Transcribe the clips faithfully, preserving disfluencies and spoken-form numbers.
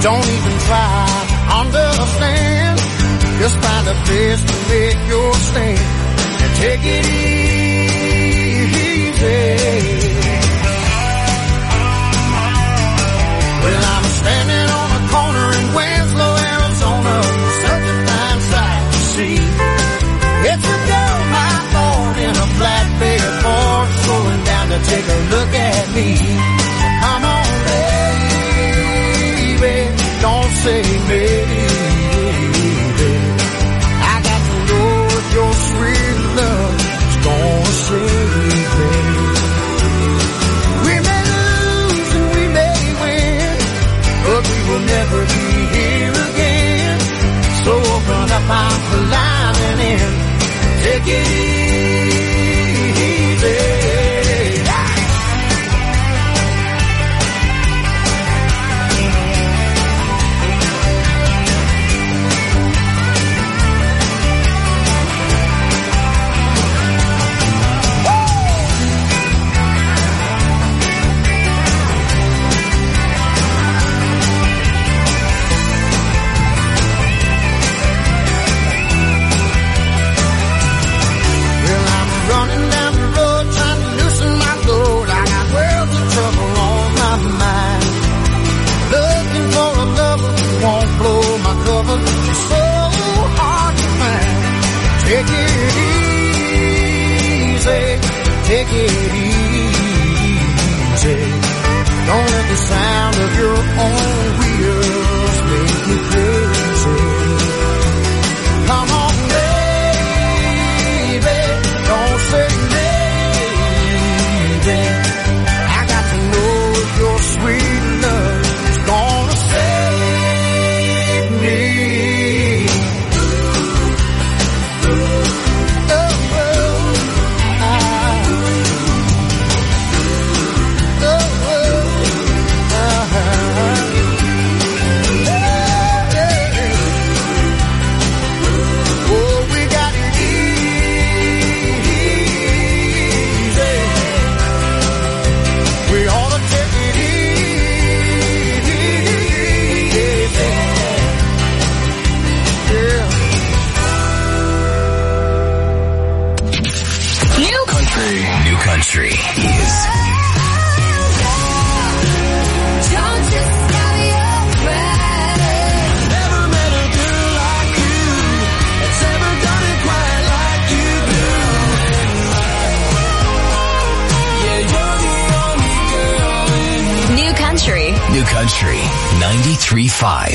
Don't even try, understand. Just find a place to make your stand and take it easy. Well, I'm standing on a corner in Winslow, Arizona, such a fine sight to see. It's a girl, my Lord, in a flatbed Ford, slowing down to take a look at me. Come on, baby, don't say maybe. I got to know if your sweet love is gonna save me. We may lose and we may win, but we will never be here again. So open up our line in, take it easy. Take it easy, take it easy. Don't let the sound of your own wheels make you crazy. Come on, baby, don't say maybe. I got to know if your sweet love is gonna save me. Country is never met a girl like you that's ever done it quite like you do. Yeah, you're the only girl in New Country. New Country ninety-three point five.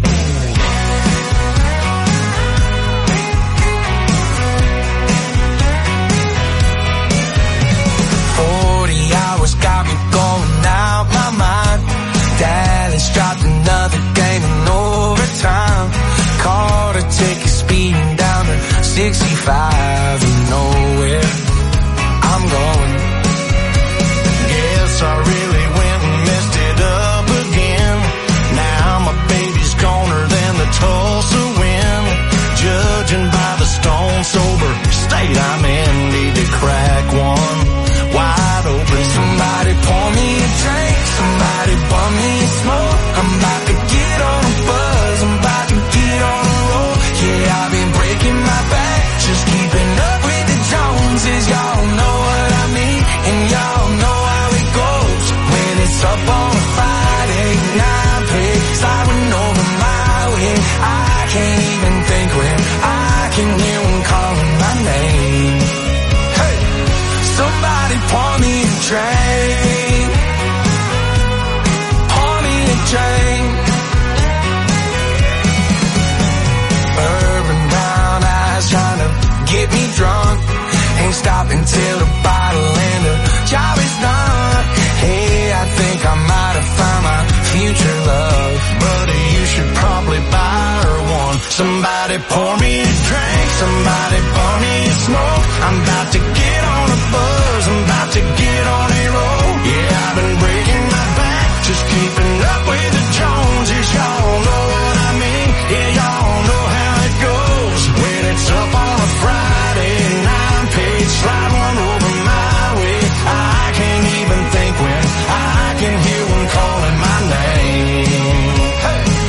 Got me going out my mind. Dallas dropped another game in overtime. Caught a ticket speeding down to sixty-five. You know where I'm going. Guess I really went and messed it up again. Now my baby's goner than the Tulsa wind. Judging by the stone sober state I'm in, need to crack one wide open. Somebody pour me a drink, somebody bum me a smoke. I'm about to get on a buzz, I'm about to get on a roll. Yeah, I've been breaking my back, just keeping up with the Joneses. Y'all know what I mean, and y'all know how it goes. When it's up on a Friday night, pay sliding over my way. I can't even think when I can hear one calling my name. Hey, somebody pour me a drink, pour me a drink. Urban brown eyes trying to get me drunk. Ain't stopping till the bottle and the job is done. Hey, I think I might have found my future love, but you should probably buy her one. Somebody pour me a drink, somebody pour me a smoke. I'm about to get on a buzz, I'm about to get on a roll. Yeah, I've been breaking my back, just keeping up with the Joneses. Y'all know what I mean, yeah, y'all know how it goes. When it's up on a Friday night, page slide one over my way. I can't even think when I can hear one calling my name. Hey.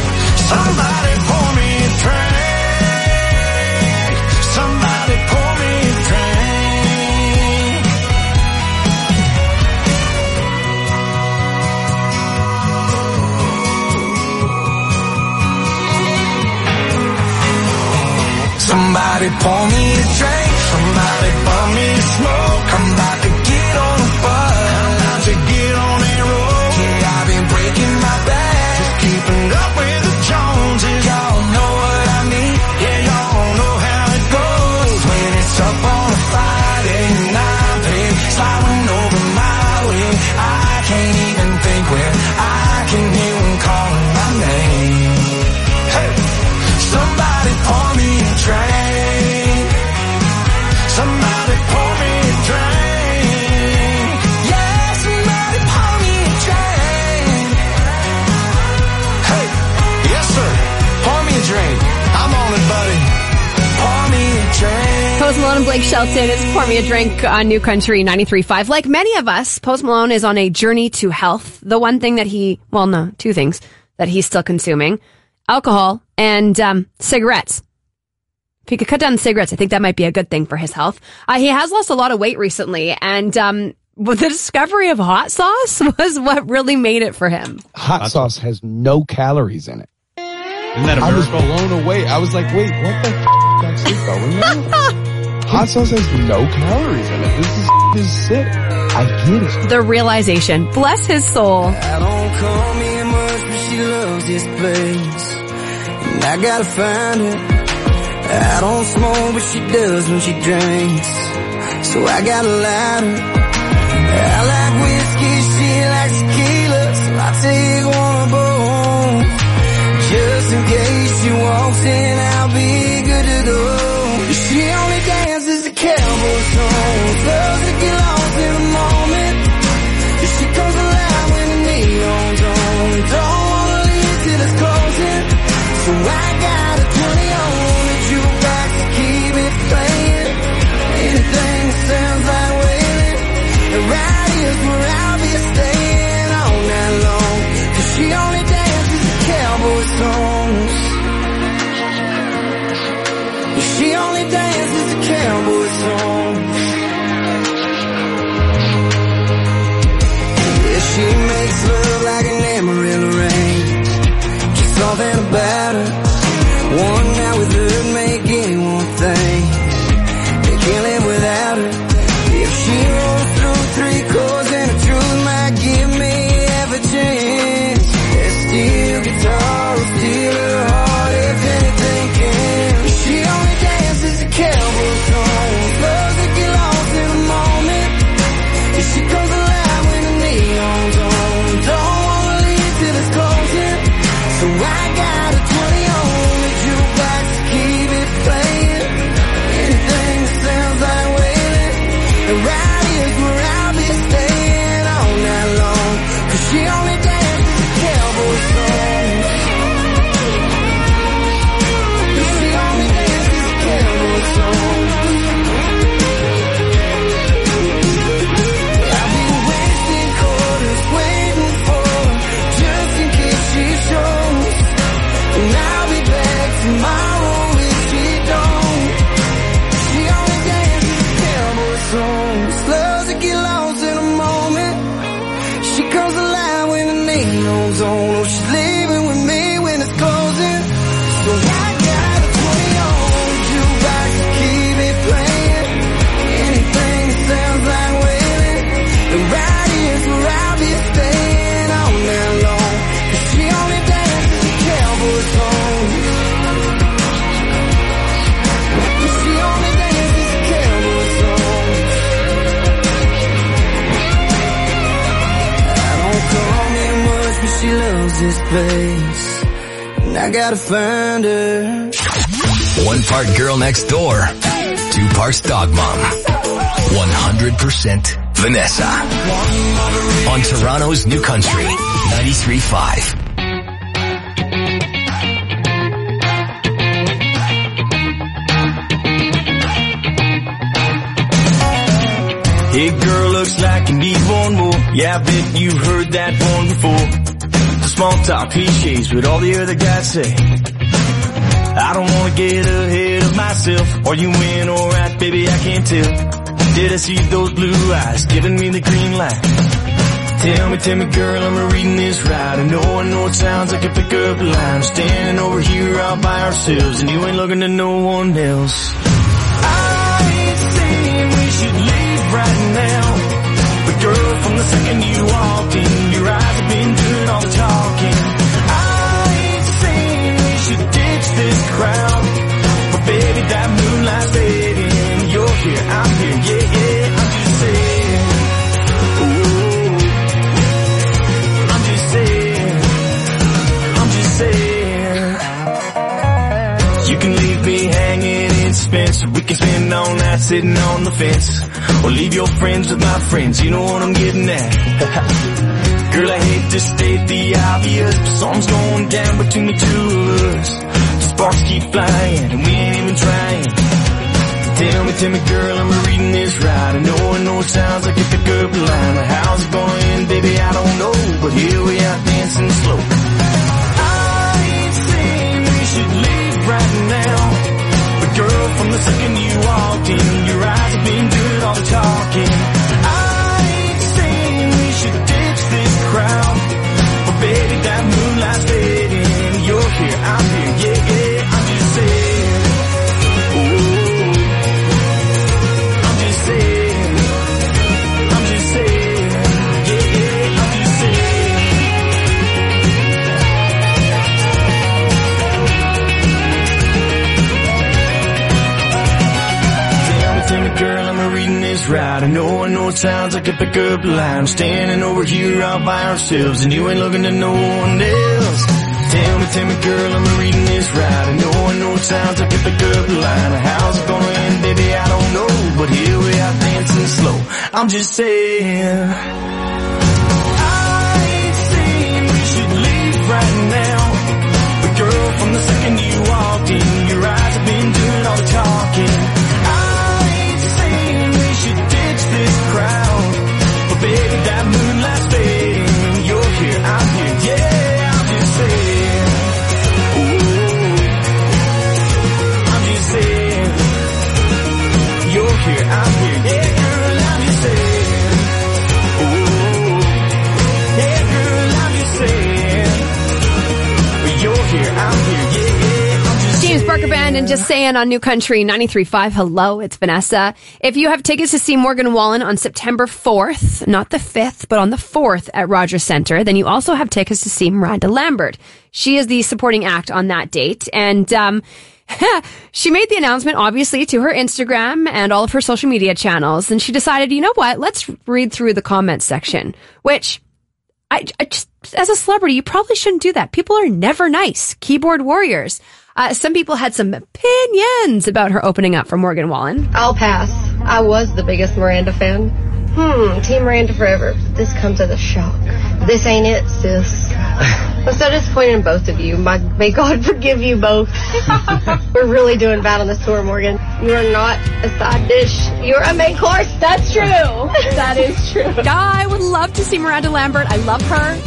Somebody pour me a drink, somebody pour me a smoke. I'm about to get on the bus, I'm about to get on that road. Yeah, I've been breaking my back, just keeping up with the Joneses. Y'all know what I mean, yeah, y'all know how it goes. When it's up on a Friday night, babe, sliding over my way, I can't even think where I can hear him calling my name. Hey, somebody pour me a drink, somebody pour me a drink. Yeah, somebody pour me a drink. Hey, yes sir, pour me a drink. I'm on it, buddy. Pour me a drink. Post Malone and Blake Shelton is Pour Me a Drink on New Country ninety-three point five. Like many of us, Post Malone is on a journey to health. The one thing that he, well, no, two things that he's still consuming: alcohol and um, cigarettes. If he could cut down the cigarettes, I think that might be a good thing for his health. Uh, he has lost a lot of weight recently, and um, the discovery of hot sauce was what really made it for him. Hot sauce has no calories in it. Isn't that a I was miracle? blown away. I was like, wait, what the f*** is actually going on? Hot sauce has no calories in it. This is, this is sick. I get it. The realization. Bless his soul. I don't call me much, but she loves this place, and I gotta find her. I don't smoke, but she does when she drinks, so I got a lighter. I like whiskey, she likes tequila, so I take one of both. Just in case she walks in, I'll be good to go. She only dances to cowboy songs, loves to get lost in the moment. She comes alive when the neon's on, don't wanna leave till it's closing, so I got a twenty on the jukebox to keep it playing. Anything that sounds like wailing, right here's where I'll be staying all night long, 'cause she only dances to cowboy songs. She only dances to cowboy songs. Yeah, she makes love like an Amarillo rain. Just something about her. One night with her make anyone think they can't live without her. If she rolls through three chords and the truth might give me half a chance, that steel guitar will steal her heart if anything can. She only dances to cowboy songs, loves to get lost in the moment. And she comes alive when the neon's on, don't wanna leave till it's closing, so I got a twenty on the jukebox to keep it playing. Anything that sounds like wailing, and right here's where I'll be staying all night long, 'cause she only dances to cowboy songs. She only dances to cowboy songs. I've been wasting quarters waiting for her, just in case she shows, and I'll be back tomorrow if she don't. She only dances to cowboy songs, loves to get lost in a moment. She comes alive when the neon's on, oh, she's leaving with me when it's closing, so I got a twenty on the jukebox to keep it playing. Anything that sounds like wailing, and right here's where I'll be staying all night long, 'cause she only dances to cowboy songs. She only dances to cowboy songs. I don't call me much, but she loves this place, and I gotta find her. One part girl next door, two parts dog mom. one hundred percent Vanessa. On Toronto's New Country ninety-three point five. Hey girl, looks like you need one more. Yeah, I bet you've heard that one before. The small talk cliches, but all the other guys say, I don't wanna get ahead of myself. Are you in or out, baby, I can't tell. Did I see those blue eyes giving me the green light? Tell me, tell me girl, am I reading this right? I know, I know it sounds like a pick-up line. Standing over here all by ourselves, and you ain't looking to no one else. the second you walked in, your eyes have been doing all the talking. I ain't saying we should ditch this crowd, but baby, that moonlight's fading. You're here, I'm here, yeah, yeah. I'm just saying. Ooh, I'm just saying. I'm just saying. You can leave me hanging in suspense, or we can spend all night sitting on the fence, or leave your friends with my friends. You know what I'm getting at. Girl, I hate to state the obvious, but something's going down between the two of us. The sparks keep flying, and we ain't even trying. Tell me, tell me, girl, am I reading this right? I know, I know it sounds like a pick-up line, but how's it going to end, baby? I don't know, but here we are dancing slow. I ain't saying we should leave right now, but girl, from the second you walked in, your eyes have been doing all the talking. I ain't saying we should ditch this crowd, but baby, that moonlight's fading. You're here, I'm here, yeah, yeah. I'm just saying. Ooh. I'm just saying. I'm just saying. Yeah, yeah. I'm just saying. Tell me, tell me, girl, am I reading this right? I know, I know it sounds like a pick-up line. Standing over here all by ourselves, and you ain't looking to no one else. Tell me, tell me, girl, am I reading this right? I know, I know it sounds like a pick-up line. How's it gonna end, baby? I don't know, but here we are dancing slow. I'm just saying. I ain't saying we should leave right now, but girl, from the second you walked in, your eyes have been doing all the talking. I ain't saying we should ditch this crowd, but baby, that moonlight's fading. You're here, I'm here, yeah, I'm just saying. Ooh, I'm just saying. You're here, I'm here, yeah, girl, I'm just saying. Ooh, yeah, girl, I'm just saying. You're here, I'm here, yeah, yeah, I'm just James saying. Barker Band and Just Saying on New Country ninety-three point five. Hello, it's Vanessa. If you have tickets to see Morgan Wallen on September fourth, not the fifth, but on the fourth at Rogers Centre, then you also have tickets to see Miranda Lambert. She is the supporting act on that date. And um, she made the announcement, obviously, to her Instagram and all of her social media channels. And she decided, you know what, let's read through the comments section, which I, I just, as a celebrity, you probably shouldn't do that. People are never nice. Keyboard warriors. Uh, some people had some opinions about her opening up for Morgan Wallen. I'll pass. I was the biggest Miranda fan. Hmm, Team Miranda forever. This comes as a shock. This ain't it, sis. I'm so disappointed in both of you. My, may God forgive you both. We're really doing bad on this tour, Morgan. You are not a side dish. You're a main course. That's true. That is true. I would love to see Miranda Lambert. I love her.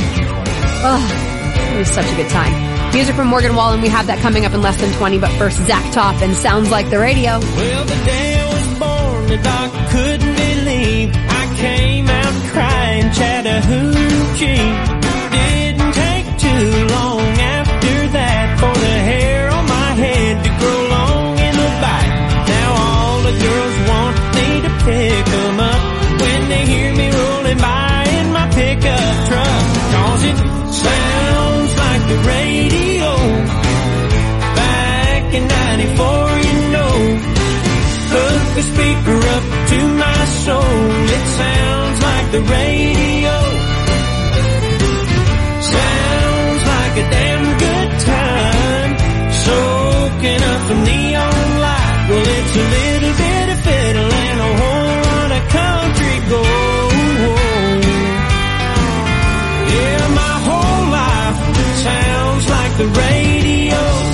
Oh, it was such a good time. Music from Morgan Wallen. We have that coming up in less than twenty, but first, Zach Top and Sounds Like the Radio. Well, the day I was born, the doctor couldn't believe I came out crying Chattahoochee. Didn't take too long after that for the hair on my head to grow long in the back. Now all the girls want me to pick them up when they hear me rolling by in my pickup truck. Cause it sounds like the radio back in ninety-four, you know. Hook a speaker up to my soul. It sounds like the radio. Sounds like a damn good time. Soaking up the neon light. Well, it's a little bit of fiddle and a whole lot of country gold. Yeah, my whole life sounds like the radio.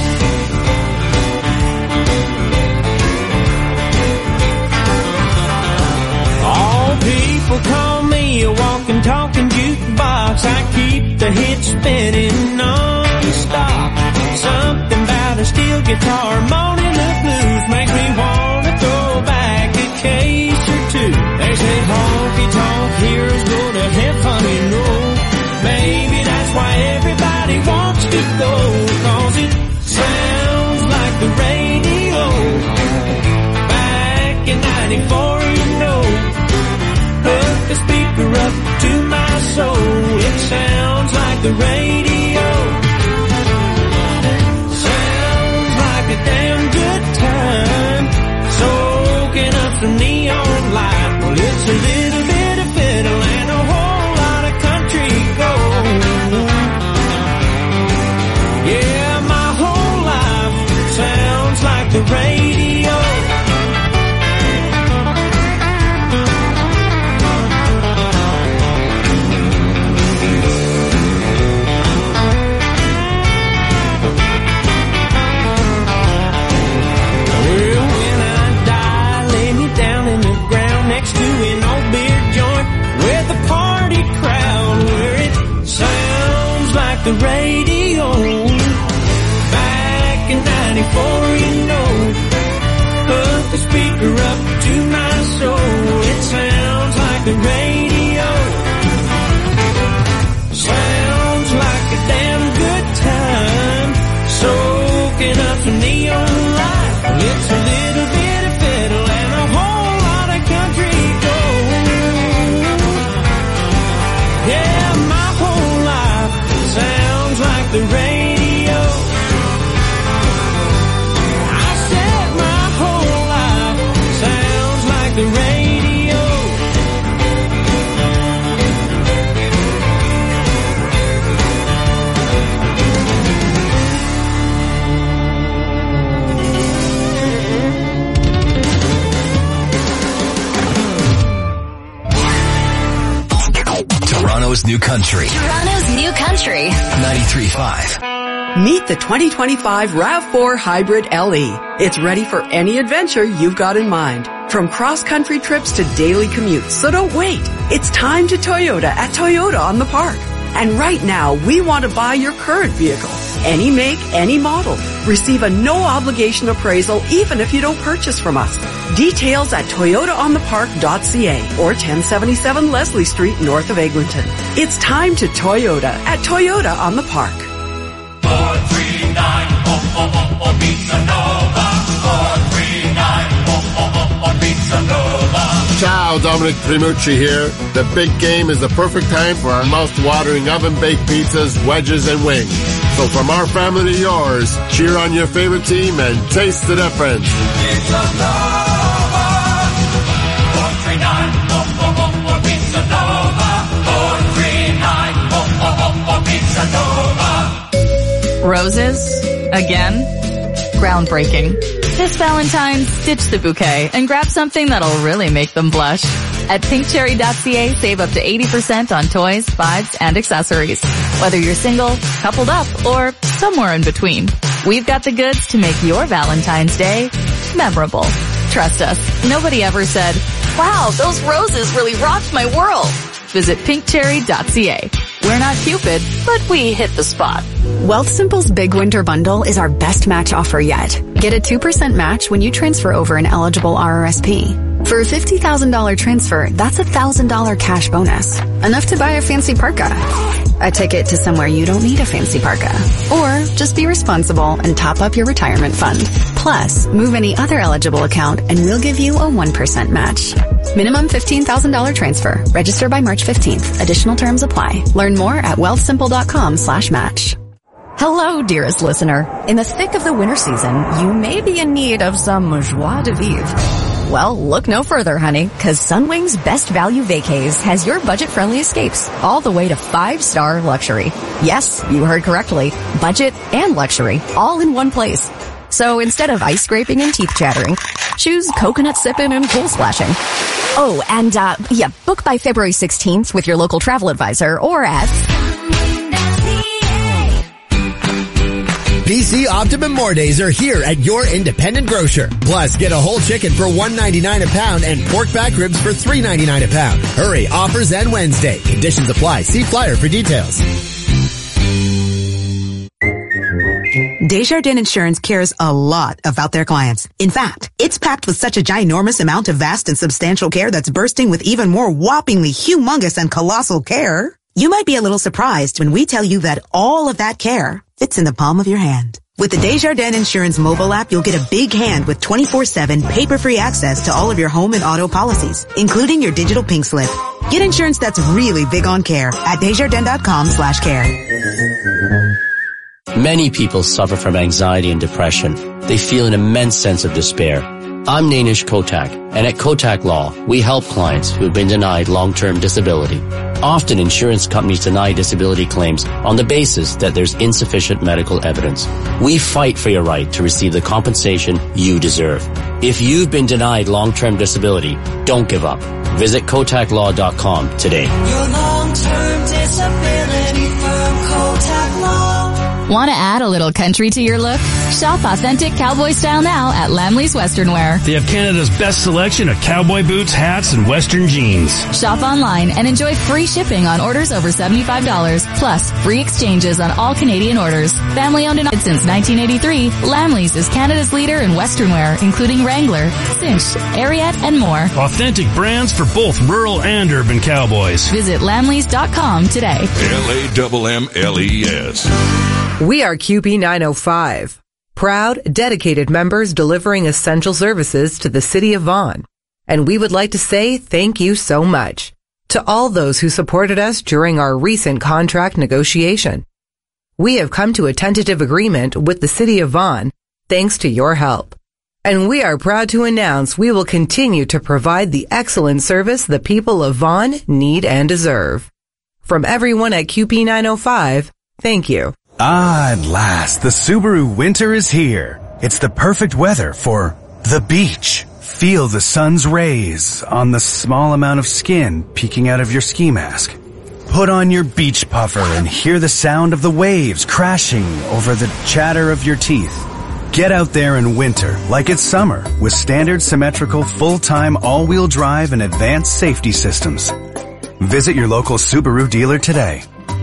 All people call me a walking, talking jukebox. I keep the hits spinning non-stop. Something about a steel guitar moaning the blues makes me want to throw back a case or two. They say honky tonk heroes go to heaven, you know. Maybe that's why everybody wants to go, cause it sounds like the radio. Back in ninety-four, you know. Hook the speaker up to radio. Back in ninety-four, you know, hook the speaker up to my soul. It sounds like the radio. Sounds like a damn good time. Soaking up some neon light. It's a little bit of fiddle and a whole lot of country gold. Yeah, my whole life sounds like the radio. I said my whole life sounds like the radio. Toronto's New Country. Toronto's New Country. ninety-three point five. Meet the twenty twenty-five RAV four Hybrid L E. It's ready for any adventure you've got in mind. From cross-country trips to daily commutes, so don't wait. It's time to Toyota at Toyota on the Park. And right now, we want to buy your current vehicle. Any make, any model. Receive a no-obligation appraisal even if you don't purchase from us. Details at toyota on the park dot c a or ten seventy-seven Leslie Street north of Eglinton. It's time to Toyota at Toyota on the Park. four three nine, oh, oh, oh, oh, Pizza Nova. four three nine, oh, oh, oh, oh, Pizza Nova. Ciao, Dominic Primucci here. The big game is the perfect time for our mouth-watering oven-baked pizzas, wedges, and wings. So from our family to yours, cheer on your favorite team and taste the difference. Pizza Nova. four three nine, oh, oh, oh, oh, Pizza Nova. four three nine, oh, oh, oh, oh, Pizza Nova. Roses? Again? Groundbreaking. This Valentine's, ditch the bouquet and grab something that'll really make them blush. At pink cherry dot c a, save up to eighty percent on toys, vibes, and accessories. Whether you're single, coupled up, or somewhere in between, we've got the goods to make your Valentine's Day memorable. Trust us, nobody ever said, wow, those roses really rocked my world. Visit pink cherry dot c a. We're not Cupid, but we hit the spot. Wealthsimple's Big Winter Bundle is our best match offer yet. Get a two percent match when you transfer over an eligible R R S P. For a fifty thousand dollars transfer, that's a one thousand dollars cash bonus. Enough to buy a fancy parka. A ticket to somewhere you don't need a fancy parka. Or just be responsible and top up your retirement fund. Plus, move any other eligible account and we'll give you a one percent match. Minimum fifteen thousand dollars transfer. Register by March fifteenth. Additional terms apply. Learn more at wealthsimple.com slash match. Hello, dearest listener. In the thick of the winter season, you may be in need of some joie de vivre. Well, look no further, honey, because Sunwing's Best Value Vacays has your budget-friendly escapes, all the way to five-star luxury. Yes, you heard correctly. Budget and luxury, all in one place. So instead of ice scraping and teeth chattering, choose coconut sipping and pool splashing. Oh, and, uh, yeah, book by February sixteenth with your local travel advisor or at... P C Optimum More Days are here at your independent grocer. Plus, get a whole chicken for one ninety-nine a pound and pork back ribs for three ninety-nine a pound. Hurry, offers end Wednesday. Conditions apply. See flyer for details. Desjardins Insurance cares a lot about their clients. In fact, it's packed with such a ginormous amount of vast and substantial care that's bursting with even more whoppingly humongous and colossal care. You might be a little surprised when we tell you that all of that care fits in the palm of your hand. With the Desjardins Insurance mobile app, you'll get a big hand with twenty-four seven paper-free access to all of your home and auto policies, including your digital pink slip. Get insurance that's really big on care at desjardins.com slash care. Many people suffer from anxiety and depression. They feel an immense sense of despair. I'm Nainish Kotak, and at Kotak Law, we help clients who have been denied long-term disability. Often, insurance companies deny disability claims on the basis that there's insufficient medical evidence. We fight for your right to receive the compensation you deserve. If you've been denied long-term disability, don't give up. Visit kotak law dot com today. Your long-term disability from Kotak Law. Want to add a little country to your look? Shop authentic cowboy style now at Lamley's Western Wear. They have Canada's best selection of cowboy boots, hats, and Western jeans. Shop online and enjoy free shipping on orders over seventy-five dollars, plus free exchanges on all Canadian orders. Family owned and operated since nineteen eighty-three, Lamley's is Canada's leader in Western wear, including Wrangler, Cinch, Ariat, and more. Authentic brands for both rural and urban cowboys. Visit lamleys dot com today. L A M M L E S. We are Q B nine oh five. Proud, dedicated members delivering essential services to the city of Vaughan. And we would like to say thank you so much to all those who supported us during our recent contract negotiation. We have come to a tentative agreement with the city of Vaughan thanks to your help. And we are proud to announce we will continue to provide the excellent service the people of Vaughan need and deserve. From everyone at Q P nine oh five, thank you. Ah, at last, the Subaru winter is here. It's the perfect weather for the beach. Feel the sun's rays on the small amount of skin peeking out of your ski mask. Put on your beach puffer and hear the sound of the waves crashing over the chatter of your teeth. Get out there in winter like it's summer with standard symmetrical full-time all-wheel drive and advanced safety systems. Visit your local Subaru dealer today.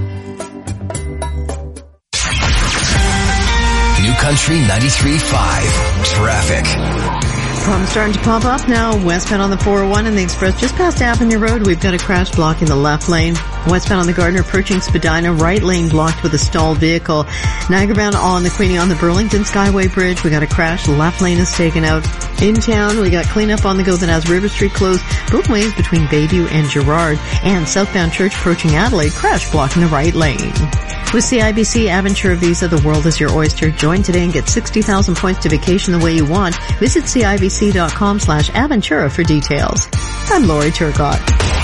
New Country ninety-three point five. Traffic. Problems starting to pop up now. Westbound on the four oh one and the Express just past Avenue Road. We've got a crash blocking the left lane. Westbound on the Gardner approaching Spadina. Right lane blocked with a stalled vehicle. Niagara bound on the Queenie on the Burlington Skyway Bridge. We got a crash. The left lane is taken out. In town, we got cleanup on the go that has River Street closed both ways between Bayview and Gerrard. And southbound Church approaching Adelaide. Crash blocking the right lane. With C I B C Aventura Visa, the world is your oyster. Join today and get sixty thousand points to vacation the way you want. Visit cibc.com slash Aventura for details. I'm Lori Turcott.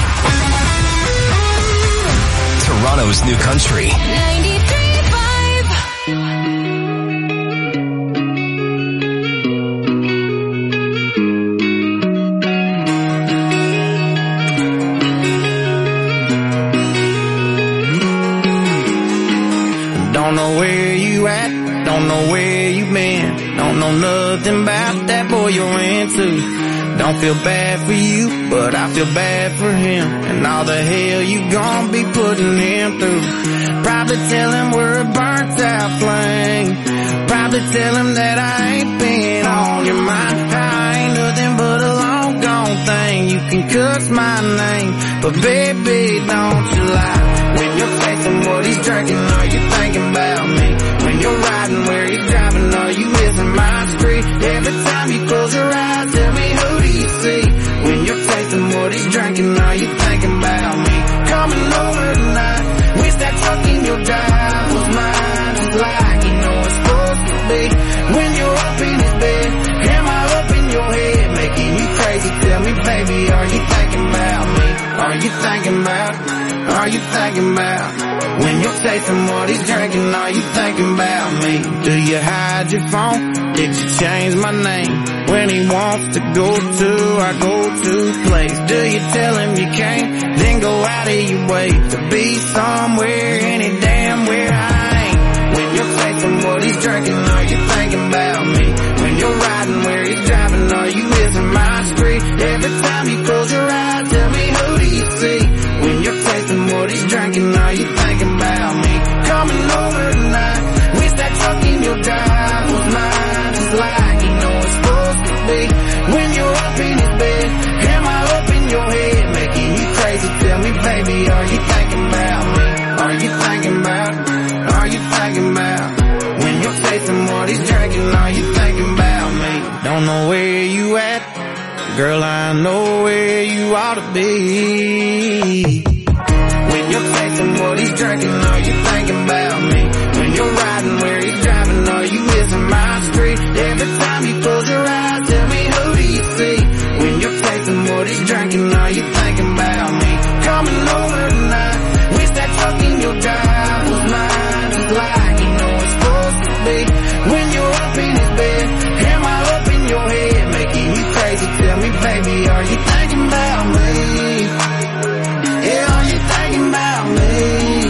Toronto's New Country. Don't know where you at, don't know where you been, don't know nothing about that boy you're into. Don't feel bad for you, but I feel bad for him, and all the hell you gon' be putting him through. Probably tell him we're a burnt out flame, probably tell him that I ain't been on your mind. I ain't nothing but a long gone thing, you can cuss my name, but baby don't you lie. When you're facing what he's drinking, are you thinking about me? When you're riding where he's driving, are you missing my street? Every time you close your eyes, tell me who do you see? When you're tasting what he's drinking, are you thinking about me? Coming over tonight, wish that truck in your drive was mine, just like you know it's supposed to be. When you're up in his bed, am I up in your head, making you crazy? Tell me, baby, are you thinking about me? Are you thinking about, are you thinking about? When you're tasting what he's drinking, are you thinking about me? Do you hide your phone? Did you change my name? When he wants to go to our go-to place, do you tell him you can't? Then go out of your way to be somewhere, any damn where I ain't. When you're tasting what he's drinking, are you thinking about me? When you're riding where he's driving, are you missing my street? Every time you close your eyes, tell me who do you see? When you're tasting what he's drinking, are you thinking about me? Coming over tonight, wish that truck in your drive was mine, just like you know it's supposed to be. When you're up in his bed, am I up in your head, making you crazy? Tell me, baby, are you thinking about me? Are you thinking about, are you thinking about? When you're tasting what he's drinking, are you thinking about me? Don't know where you at, girl, I know where you ought to be. When you're tasting what he's drinking, are you thinking about me? When you're riding where he's driving, are you missing my street? Every time you close your eyes, tell me who do you see? When you're tasting what he's drinking, are you thinking about me? Coming over tonight, wish that truck in your drive was mine, just like you know it's supposed to be. When you're up in his bed, am I up in your head, making you crazy? Tell me, baby, are you thinking about me? Yeah.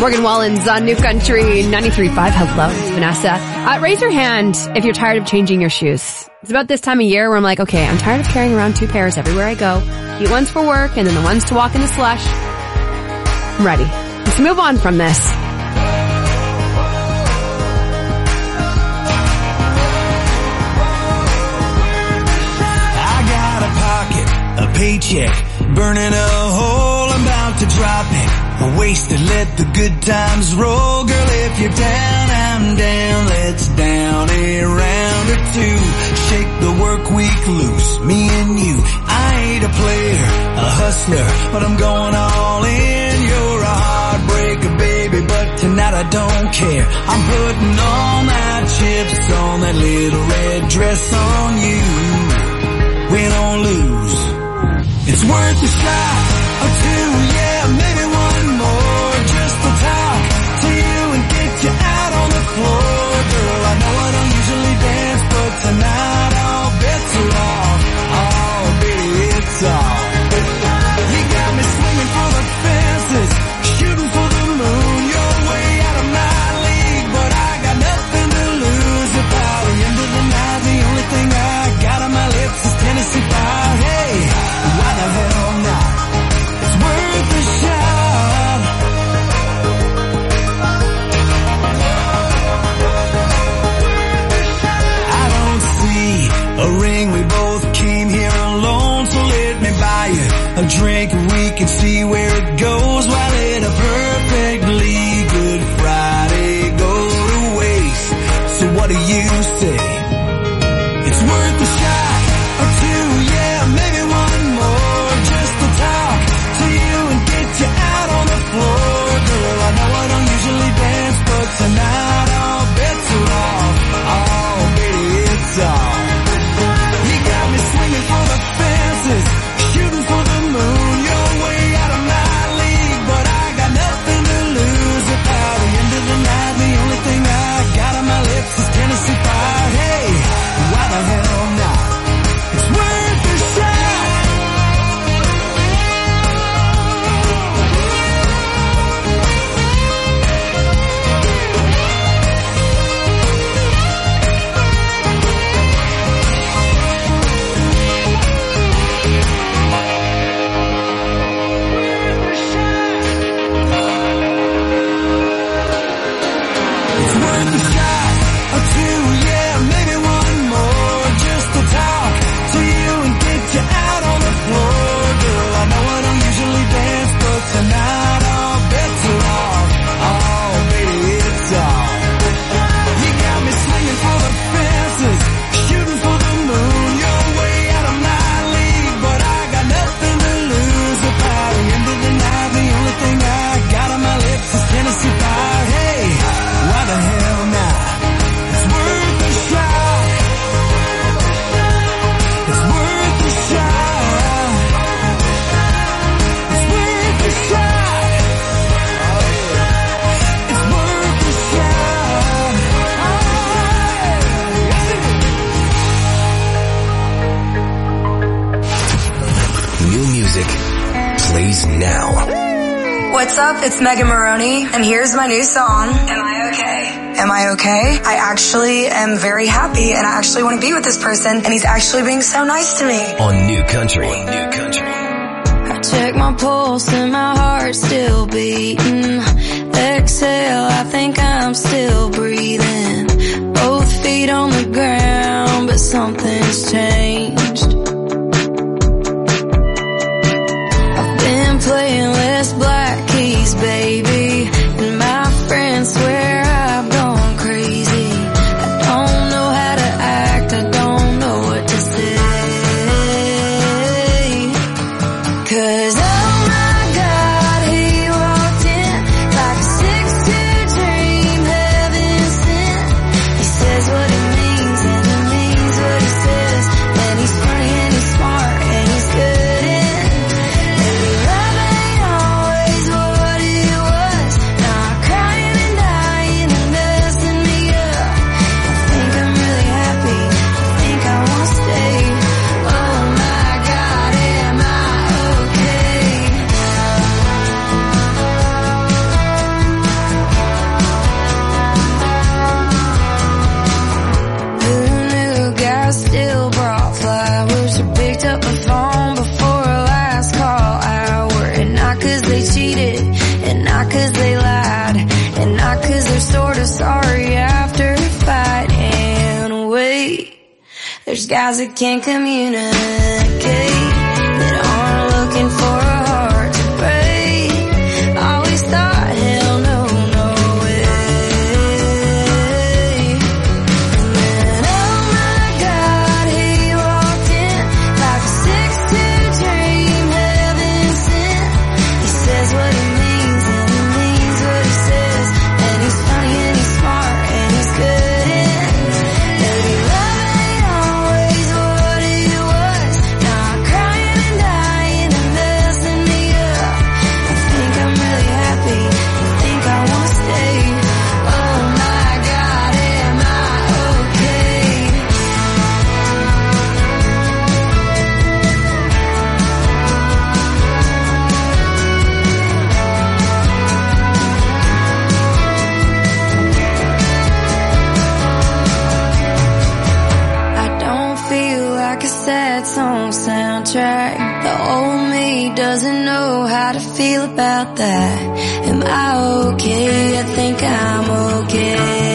Morgan Wallens on New Country ninety-three point five. Hello, Vanessa. Uh, raise your hand if you're tired of changing your shoes. It's about this time of year where I'm like, okay, I'm tired of carrying around two pairs everywhere I go. Cute ones for work and then the ones to walk in the slush. I'm ready. Let's move on from this. I got a pocket, a paycheck, burning a hole, I'm about to drop it. I wasted, let the good times roll. Girl, if you're down, I'm down. Let's down a round or two. Shake the work week loose, me and you. I ain't a player, a hustler, but I'm going all in. You're a heartbreaker, baby, but tonight I don't care. I'm putting all my chips on that little red dress on you. Win or lose, it's worth a shot or two, yeah, maybe one more, just to talk to you and get you out on the floor. Girl, I know I don't usually dance, but tonight all bets are off. Oh, baby, it's off. You got me swinging for the fences, shooting for the moon. You're way out of my league, but I got nothing to lose. If by the end of the night the only thing I got on my lips is Tennessee Fire, hey, why the hell not? It's worth a shot. I don't see a ring, we both came here alone, so let me buy you a drink and we can see where it goes. Why let a perfectly good Friday go to waste? So what do you say? It's worth a shot or two, yeah, maybe one more, just to talk to you and get you out on the floor. Girl, I know I don't usually dance, but tonight all bets are off. Oh, baby, it's off. You got me swinging for the fences, shooting for the moon. You're way out of my league, but I got nothing to lose. If by the end of the night the only thing I got on my lips is Tennessee Fire, hey, why the hell not? It's worth a shot. It's worth a shot or two, yeah, maybe one more, just to talk to you and get you out on the floor. Girl, I know I don't usually dance, but tonight all bets are off. Oh, baby, it's off. You got me swinging for the fences, shooting for the moon. You're way out of my league, but I got nothing to lose. If by the end of the night the only thing I got on my lips is Tennessee Fire, hey, why the hell not? It's worth a shot. It's worth a shot. It's worth a shot. It's worth a shot. New music plays now. What's up? It's Megan Maroney, and here's my new song, Am I Okay? Am I okay? I actually am very happy, and I actually want to be with this person, and he's actually being so nice to me. On New Country. New Country. I check my pulse and my heart's still beating. Exhale, I think I'm still breathing. Both feet on the ground, but something's changed. I've been playing less black keys, baby, and my friends swear I've gone crazy. I don't know how to act, I don't know what to say. 'Cause oh my God, he walked in like a six two dream, heaven sent. He says what he means and he means what he says. There's guys that can't communicate, that aren't looking for a heart to break. Always thought, hell no, no way. And then, oh my God, he walked in like a six two dream, heaven sent. He says what he means and he means what he says. And he's funny and he's smart and he's good in. Dirty love ain't always what it was. Now I'm crying and dying and messing me up. I think I'm really happy. I think I wanna stay. Oh my God, am I okay? I don't feel like a sad song soundtrack. The old me doesn't know how to feel about that. Am I okay? I think I'm okay.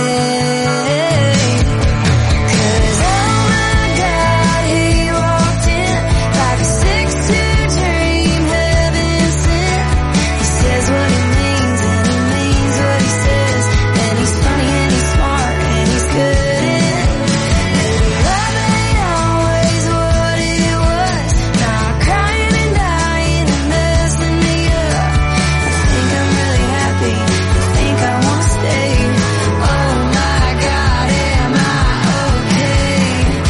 'Cause oh my God, he walked in like a six two dream, heaven sent. He says what he means and he means what he says. And he's funny and he's smart and he's good in. Love ain't always what it was. Now I'm crying and dying and messing me up. I think I'm really happy. I think I wanna stay. Oh my God, am I okay?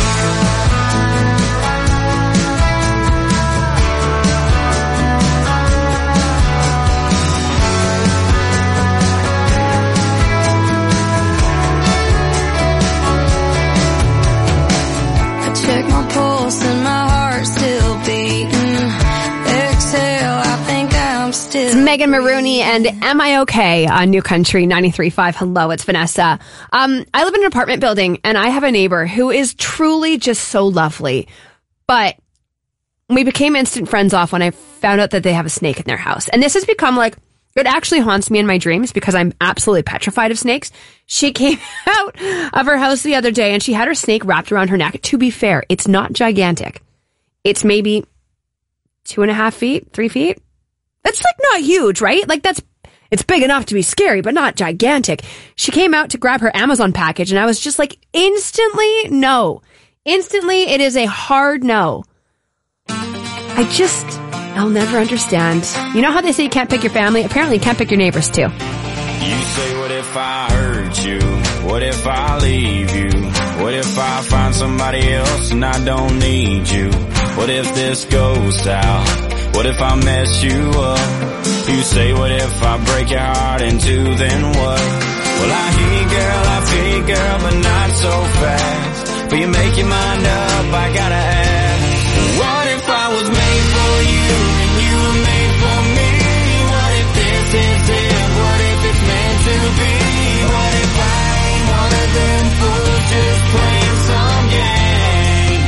I check my pulse and my heart's still beating. Exhale, I think I'm still. It's Megan Maroney and Am I Okay on New Country ninety-three point five. Hello, it's Vanessa. Um, I live in an apartment building and I have a neighbor who is truly just so lovely. But we became instant friends off when I found out that they have a snake in their house. And this has become like, it actually haunts me in my dreams because I'm absolutely petrified of snakes. She came out of her house the other day and she had her snake wrapped around her neck. To be fair, it's not gigantic. It's maybe two and a half feet, three feet. That's like not huge, right? Like that's, it's big enough to be scary, but not gigantic. She came out to grab her Amazon package and I was just like, instantly, no. Instantly, it is a hard no. I just, I'll never understand. You know how they say you can't pick your family? Apparently you can't pick your neighbors too. You say, what if I hurt you? What if I leave you? What if I find somebody else and I don't need you? What if this goes south? What if I mess you up? You say, what if I break your heart in two, then what? Well, I hear you, girl, I feel you, girl, but not so fast. But you make your mind up, I gotta ask. What if I was made for you and you were made for me? What if this is it? What if it's meant to be? What if I ain't one of them fools just playing some game?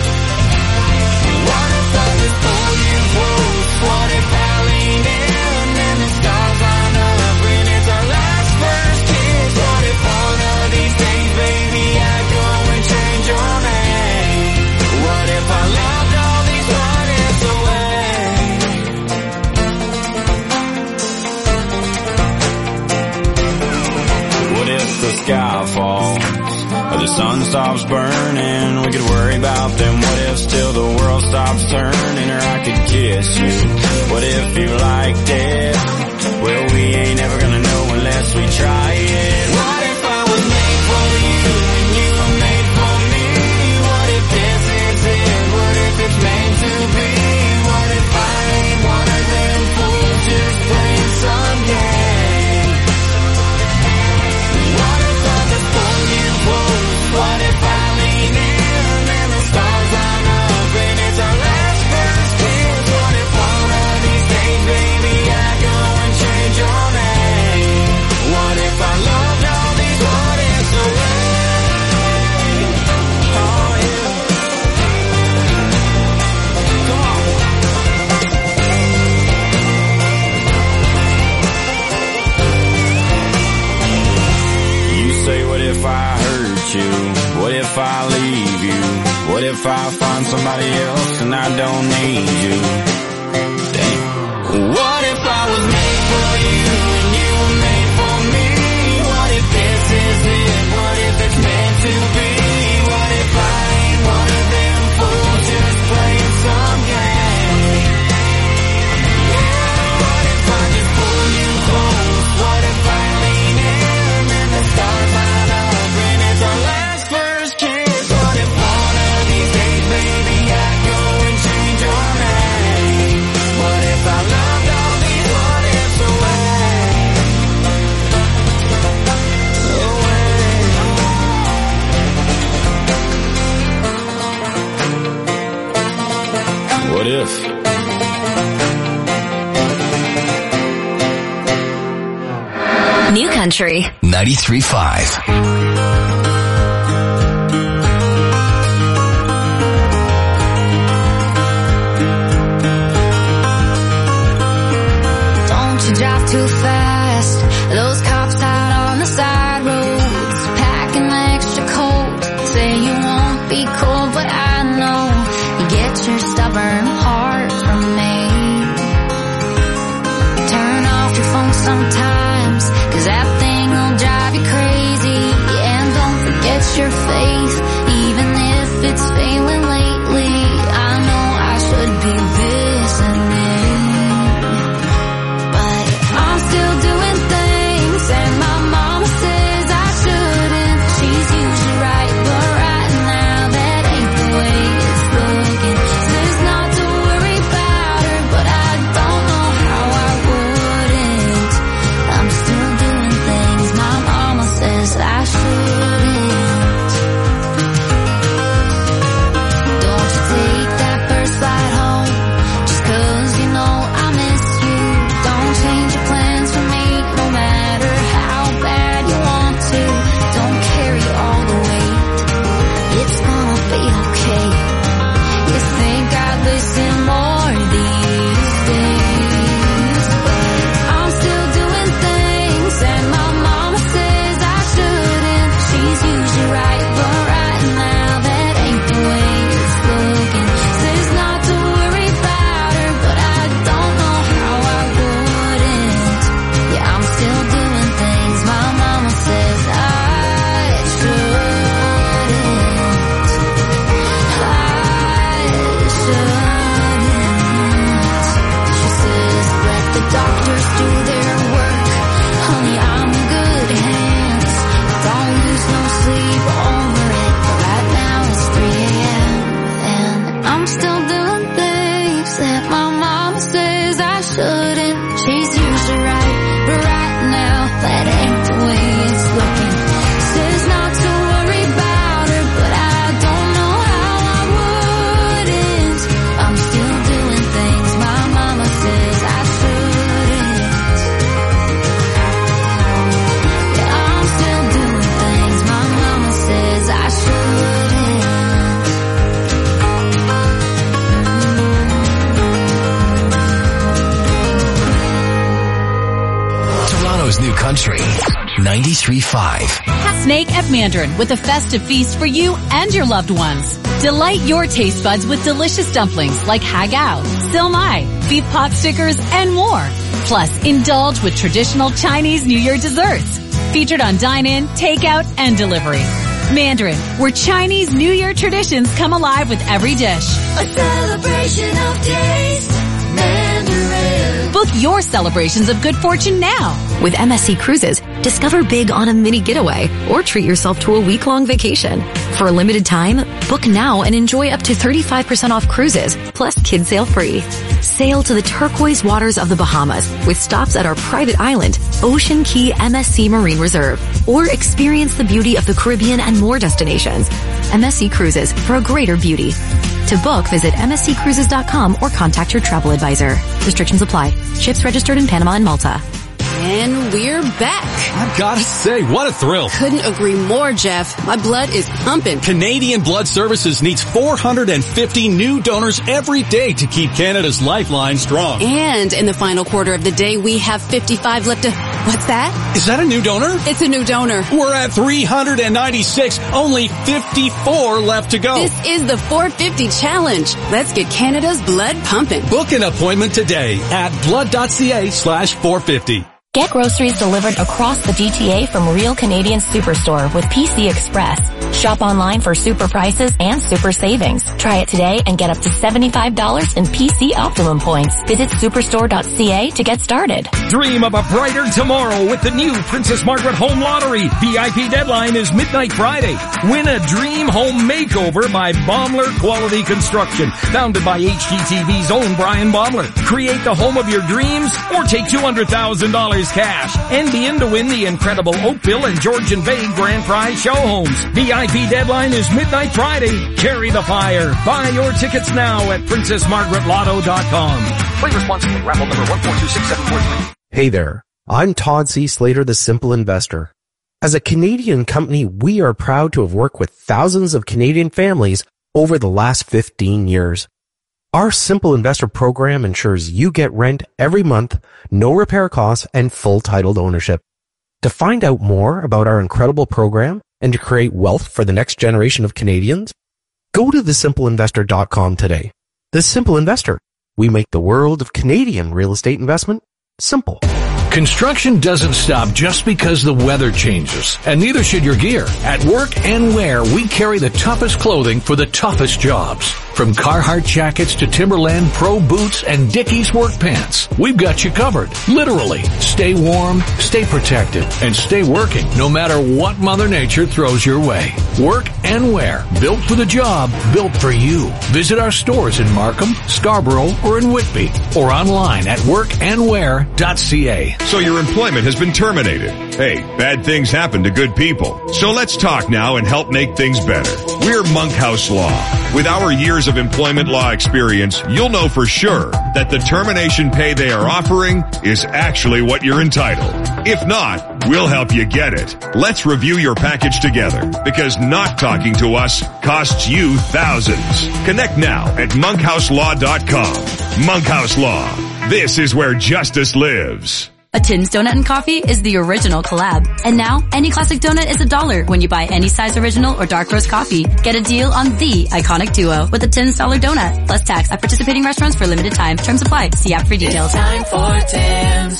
What if I just pull you close? What if I lean in and the stars line up and it's our last first kiss? What if one of these days, baby, I go and change your name? What if I loved all these what ifs away? What if the sky falls or the sun stops burning? We could worry about them. What if still the world stops turning, or I could kiss you? What if you liked it? Well, we ain't ever gonna know unless we try it. What if I was made for you and you were made for me? What if this is it? What if it's meant to be? What if I ain't one of them fools just playing some game? What if I just pull you close? What if I lean in and the stars line up and it's our last first kiss? What if one of these days, baby, I go and change your name? What if I loved all these what ifs away? Oh yeah. Come on. You say, what if I hurt you? What if I leave you? What if I find somebody else and I don't need you? Damn. What if I was made for you and you were made for me? What if this is it? What if it's meant to be? What if I ain't one of them fools just playing some game? Yeah, what if I just pull you close? What if I lean in and the stars line up and it's our last first kiss? What if one of these days, baby, I go and change your name? What if I loved all these what ifs away? Away. What if? New Country ninety-three point five. Don't you drive too fast. Those cops out on the side roads, packing extra coat. Say you won't be cold, but I know you get your stubborn heart from me. Turn off your phone sometimes, 'cause that thing will drive you crazy. And don't forget your faith, even if it's failing lately. I know I should be listening, but I'm still doing things and my mama says I shouldn't. She's usually right, but right now that ain't the way it's looking. Says not to worry about her, but I don't know how I wouldn't. I'm still doing things my mama says I shouldn't. Don't you take that first flight home, just 'cause you know I miss you. Don't change your plans for me, no matter how bad you want to. Don't carry all the weight, it's gonna be okay. You think I'd listen more these days, but I'm still doing things and my mama says I shouldn't. She's usually right, but right now that ain't the way it's looking. Says not to worry about her, but I don't know how I wouldn't. Yeah, I'm still doing things my mama says I shouldn't. I shouldn't. She says let the doctors do their work. Honey, I'm in good hands. Don't lose no sleep over it. But right now it's three a.m. and I'm still doing things that my mama says I shouldn't. She's usually right, but right now that ain't the way it's looking. Says not to worry about her, but I don't know how I wouldn't. I'm still doing things my mama says I shouldn't. Yeah, I'm still doing things my mama says I shouldn't. Toronto's New Country ninety-three point five. Snake at Mandarin with a festive feast for you and your loved ones. Delight your taste buds with delicious dumplings like hagao, silmai, beef pot stickers, and more. Plus, indulge with traditional Chinese New Year desserts. Featured on dine-in, takeout, and delivery. Mandarin, where Chinese New Year traditions come alive with every dish. A celebration of taste, Mandarin. Book your celebrations of good fortune now. With M S C Cruises, discover big on a mini getaway or treat yourself to a week-long vacation. For a limited time, book now and enjoy up to thirty-five percent off cruises, plus kids sail free. Sail to the turquoise waters of the Bahamas with stops at our private island, Ocean Key M S C Marine Reserve, or experience the beauty of the Caribbean and more destinations. M S C Cruises, for a greater beauty. To book, visit m s c cruises dot com or contact your travel advisor. Restrictions apply. Ships registered in Panama and Malta. And we're back. I've got to say, what a thrill. Couldn't agree more, Jeff. My blood is pumping. Canadian Blood Services needs four hundred fifty new donors every day to keep Canada's lifeline strong. And in the final quarter of the day, we have fifty-five left to... What's that? Is that a new donor? It's a new donor. We're at three hundred ninety-six, only fifty-four left to go. This is the four fifty challenge. Let's get Canada's blood pumping. Book an appointment today at blood.ca slash 450. Get groceries delivered across the G T A from Real Canadian Superstore with P C Express. Shop online for super prices and super savings. Try it today and get up to seventy-five dollars in P C Optimum points. Visit superstore dot c a to get started. Dream of a brighter tomorrow with the new Princess Margaret Home Lottery. V I P deadline is midnight Friday. Win a dream home makeover by Baumler Quality Construction, founded by H G T V's own Brian Baumler. Create the home of your dreams or take two hundred thousand dollars cash and be in to win the incredible Oakville and Georgian Bay Grand Prize show homes. V I P deadline is midnight Friday. Carry the fire. Buy your tickets now at princess margaret lotto dot com. Play responsibly. Raffle number one four two six seven four three. Hey there. I'm Todd C. Slater, the Simple Investor. As a Canadian company, we are proud to have worked with thousands of Canadian families over the last fifteen years. Our Simple Investor program ensures you get rent every month, no repair costs, and full titled ownership. To find out more about our incredible program and to create wealth for the next generation of Canadians, go to the simple investor dot com today. The Simple Investor. We make the world of Canadian real estate investment simple. Construction doesn't stop just because the weather changes, and neither should your gear. At Work and Wear, we carry the toughest clothing for the toughest jobs. From Carhartt jackets to Timberland Pro boots and Dickies work pants, we've got you covered. Literally. Stay warm, stay protected, and stay working no matter what Mother Nature throws your way. Work and Wear. Built for the job, built for you. Visit our stores in Markham, Scarborough, or in Whitby, or online at work and wear dot c a. So your employment has been terminated. Hey, bad things happen to good people. So let's talk now and help make things better. We're Monkhouse Law. With our years of employment law experience, you'll know for sure that the termination pay they are offering is actually what you're entitled. If not, we'll help you get it. Let's review your package together, because not talking to us costs you thousands. Connect now at monkhouse law dot com. Monkhouse Law. This is where justice lives. A Tim's Donut and Coffee is the original collab. And now, any classic donut is a dollar when you buy any size original or dark roast coffee. Get a deal on the iconic duo with a Tim's Dollar Donut. Plus tax at participating restaurants for a limited time. Terms apply. See app for details. It's time for Tim's.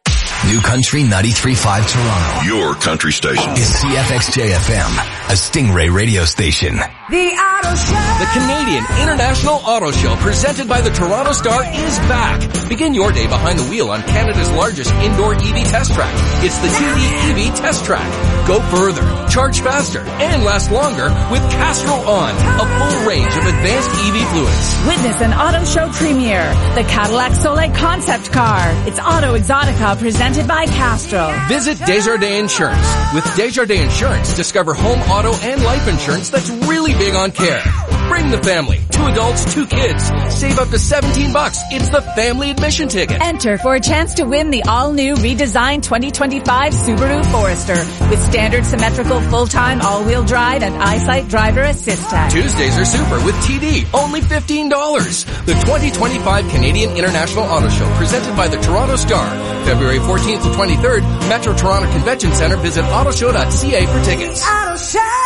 New Country ninety-three point five Toronto. Your country station. Is C F X J F M, a Stingray radio station. The Auto Show. The Canadian International Auto Show, presented by the Toronto Star, is back. Begin your day behind the wheel on Canada's largest indoor E V test track. It's the T D E V Test Track. Go further, charge faster, and last longer with Castrol On, a full range of advanced E V fluids. Witness an auto show premiere, the Cadillac Soleil concept car. It's Auto Exotica, presented by Castrol. Visit Desjardins Insurance. With Desjardins Insurance, discover home, auto, and life insurance that's really big on care. Bring the family. Two adults, two kids. Save up to seventeen bucks. It's the family admission ticket. Enter for a chance to win the all-new redesigned twenty twenty-five Subaru Forester with standard symmetrical full-time all-wheel drive and EyeSight driver assist tech. Tuesdays are super with T D. Only fifteen dollars. The twenty twenty-five Canadian International Auto Show, presented by the Toronto Star. February fourteenth to twenty-third, Metro Toronto Convention Center. Visit auto show dot c a for tickets. Auto Show.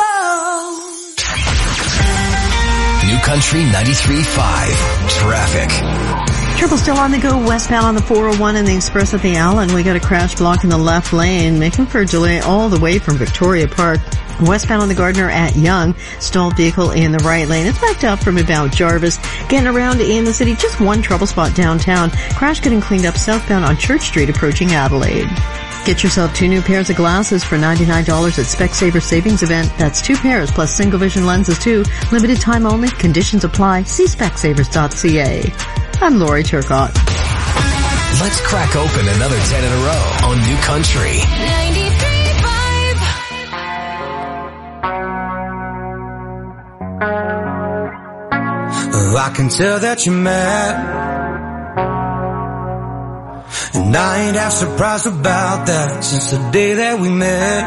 New Country ninety-three point five. Traffic. Triple still on the go westbound on the four oh one and the Express at the Allen. We got a crash block in the left lane, making for a delay all the way from Victoria Park. Westbound on the Gardner at Yonge, stalled vehicle in the right lane. It's backed up from about Jarvis. Getting around in the city, just one trouble spot downtown. Crash getting cleaned up southbound on Church Street approaching Adelaide. Get yourself two new pairs of glasses for ninety-nine dollars at Specsaver Savings Event. That's two pairs plus single vision lenses too. Limited time only. Conditions apply. See specsavers dot c a. I'm Lori Turcott. Let's crack open another ten in a row on New Country ninety-three point five. Oh, I can tell that you're mad. And I ain't half surprised about that since the day that we met.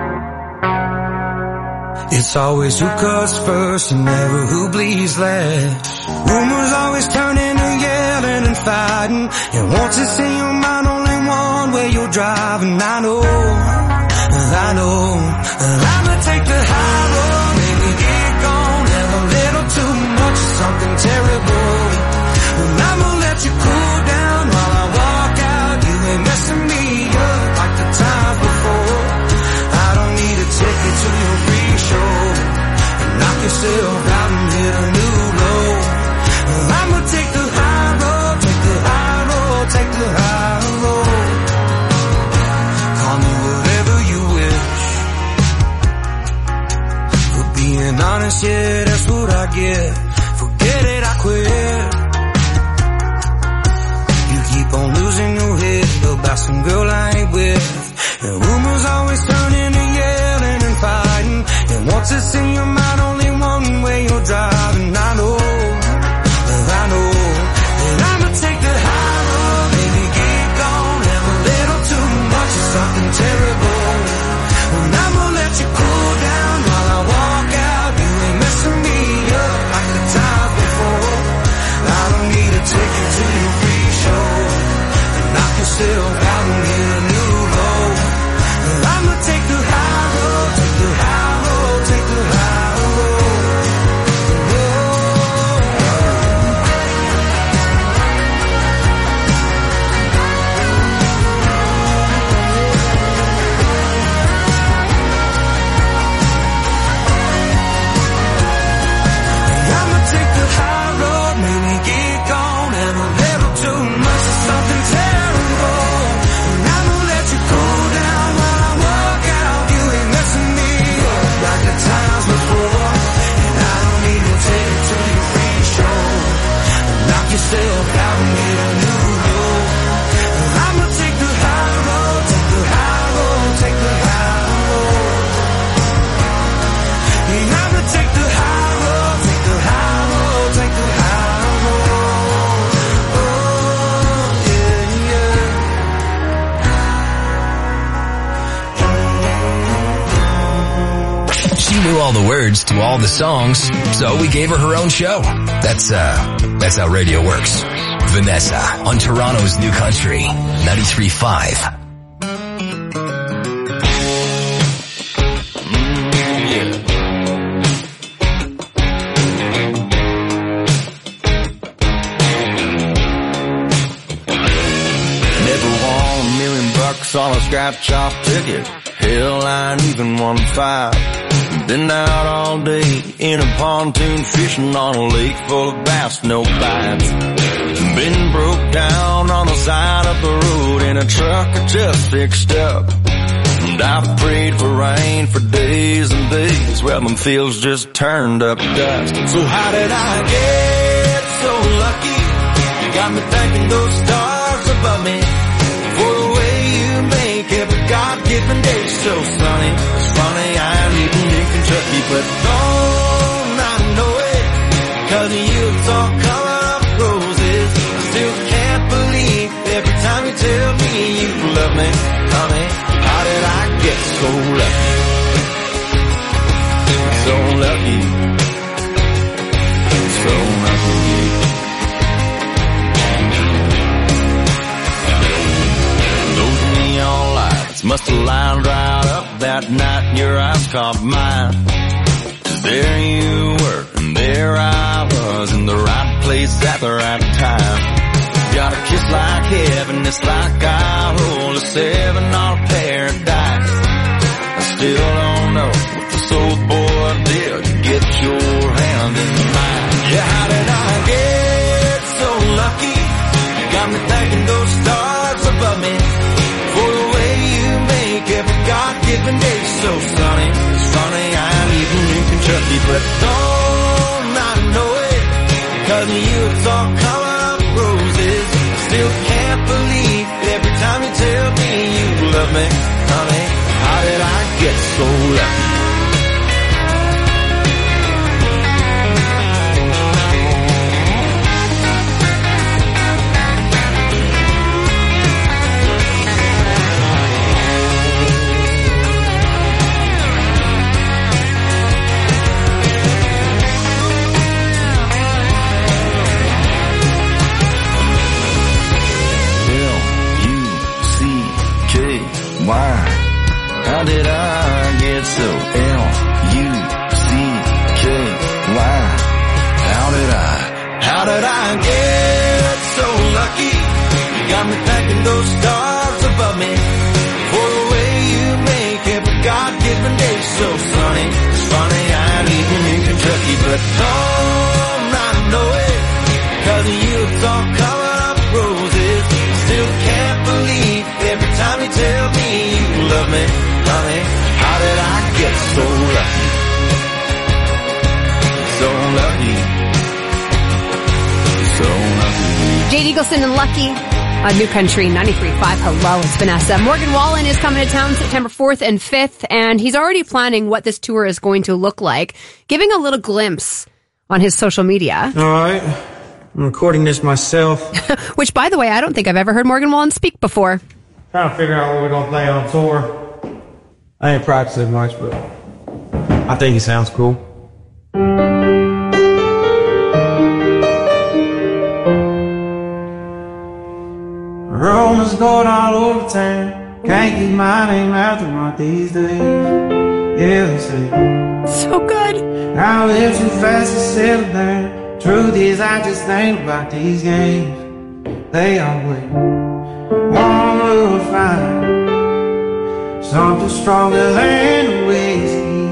It's always who cuts first and never who bleeds last. Rumors always turn into yelling and fighting, and once it's in your mind only one way you're driving. I know, I know that I'ma take the high road, maybe get gone, have a little too much of something terrible. And I'ma let you cool down while I walk out. You ain't messing me up like the times before. I don't need to take you to your free show and knock yourself out and hit a new low. I'ma take the high road, take the high road, take the high road. Call me whatever you wish. For being honest, yeah, that's what I get. Forget it, I quit. You keep on losing your head about some girl I ain't with. And rumors always turn into yelling and fighting, and once it's in your mind only one way you're driving. I know, I know that I'ma take the high road, maybe get gone, have a little too much of something terrible. And I'ma let you cool down while I walk out. You ain't messing me up like the times before. I don't need to take you to your free show and knock yourself out and get a new low. And I'ma take the high road, take the high road, take the high road. Yourself out and get a new low. I'ma take the high road, take the high road, take the high road. Yeah, I'ma take the high road, take the high road, take the high road. Oh, yeah, yeah. She knew all the words to all the songs, so we gave her her own show. That's, uh... That's how radio works. Vanessa on Toronto's New Country, ninety-three point five. Mm, yeah. Never won a million bucks on a scratch-off ticket. Hell, I ain't even won five. Been out all day in a pontoon fishing on a lake full of bass, no bites. Been broke down on the side of the road in a truck I just fixed up. And I've prayed for rain for days and days. Well, them fields just turned up dust. So how did I get so lucky? You got me thanking those stars above me for the way you make every God-given day so sunny. It's funny, I'm eating in Kentucky, but don't I know it? Cause you, it's all color of roses. I still can't believe every time you tell me you love me. Honey, how did I get so lucky? So lucky. So lucky. Those neon lights must have lined right up that night and your eyes caught mine. Cause there you were and there I was in the right place at the right time. Got a kiss like heaven, it's like I hold a seven on paradise. I still don't know what the soul boy did to get your hand in mine. Yeah, how did I get so lucky? You got me thanking those stars above me for the way you make every God-given day so sunny. It's funny, I'm even in Kentucky, but don't I know it? Cause you, it's all color of roses. Still can't believe every time you tell me you love me. Honey, how did I get so lucky? home, I know it, 'cause you talk coming up roses. Still can't believe every time you tell me you love me, honey. How did I get so lucky? So lucky. So lucky. Jade Eagleson and Lucky on New Country ninety-three point five. Hello, it's Vanessa. Morgan Wallen is coming to town September fourth and fifth, and he's already planning what this tour is going to look like, giving a little glimpse on his social media. All right. I'm recording this myself. Which, by the way, I don't think I've ever heard Morgan Wallen speak before. Trying to figure out what we're going to play on tour. I ain't practicing much, but I think it sounds cool. Rumors going all over town. Can't keep my name out the mouth these days. Yeah, they say. So good. I live too fast to settle down. Truth is, I just think about these games. They always want to find something stronger than whiskey.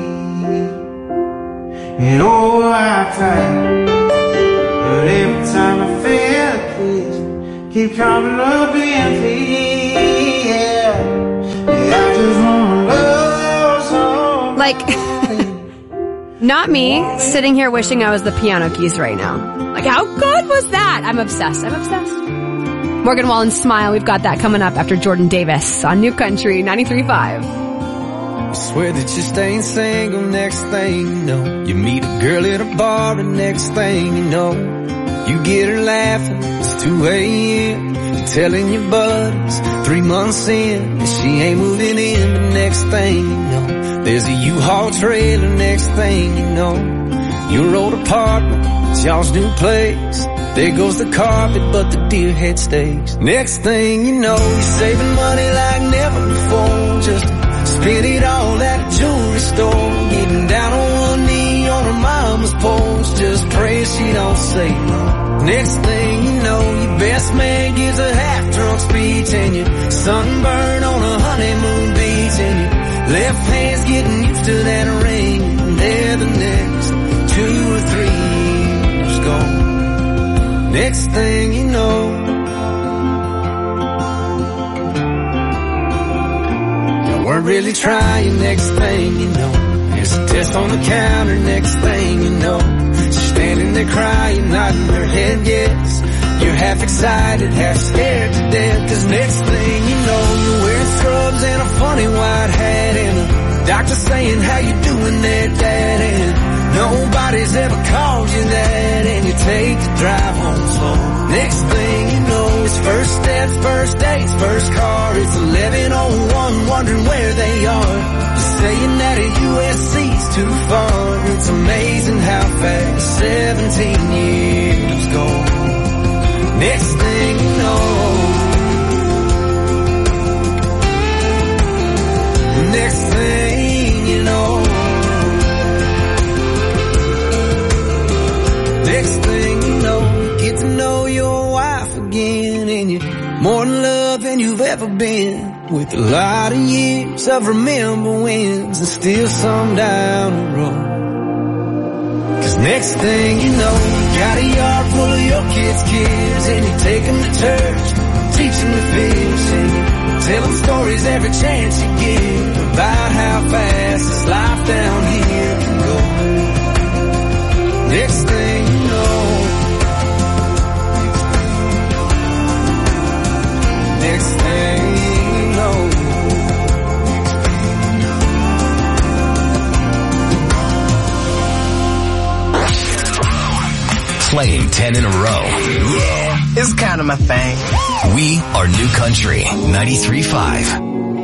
And oh, I tried, but every time I feel a kiss, keep coming up empty. Yeah, yeah, I just wanna love somebody. Like, not me sitting here wishing I was the piano keys right now. Like, how good was that? I'm obsessed. I'm obsessed. Morgan Wallen's Smile. We've got that coming up after Jordan Davis on New Country ninety-three point five. I swear that you're staying single, next thing you know. You meet a girl at a bar and next thing you know, you get her laughing, it's two a.m. You're telling your buddies three months in that she ain't moving in, but next thing you know, there's a U-Haul trailer, next thing you know, your old apartment, it's y'all's new place. There goes the carpet, but the deer head stays. Next thing you know, you're saving money like never before. Just spend it all at a jewelry store. Getting down on one knee on her mama's porch, just pray she don't say no. Next thing you know, your best man gives a half-drunk speech, and you're sunburned on a honeymoon beach, and your left hand's getting used to that ring. And there the next two or three years gone. Next thing you know, you weren't really trying. Next thing you know, there's a test on the counter. Next thing you know, she's standing there crying, nodding her head yes. You're half excited, half scared to death, 'cause next thing you know, you're wearing scrubs and a funny white hat, and the doctor saying, how you doing there, Dad? And nobody's ever called you that, and you take the drive home slow. Next thing you know, it's first steps, first dates, first car. It's eleven oh one, wondering where they are. Just saying that at U S C's too far. It's amazing how fast seventeen years go. Next thing you know, next thing you know, next thing you know, you get to know your wife again, and you're more in love than you've ever been, with a lot of years of remember wins and still some down the road. 'Cause next thing you know, you got a yard full of your kids' kids, and you take them to church, teach them to fish, and you tell them stories every chance you get about how fast this life down here can go. Next thing you know, next thing you know, Playing ten in a row. Yeah, it's kind of my thing. We are New Country ninety-three point five.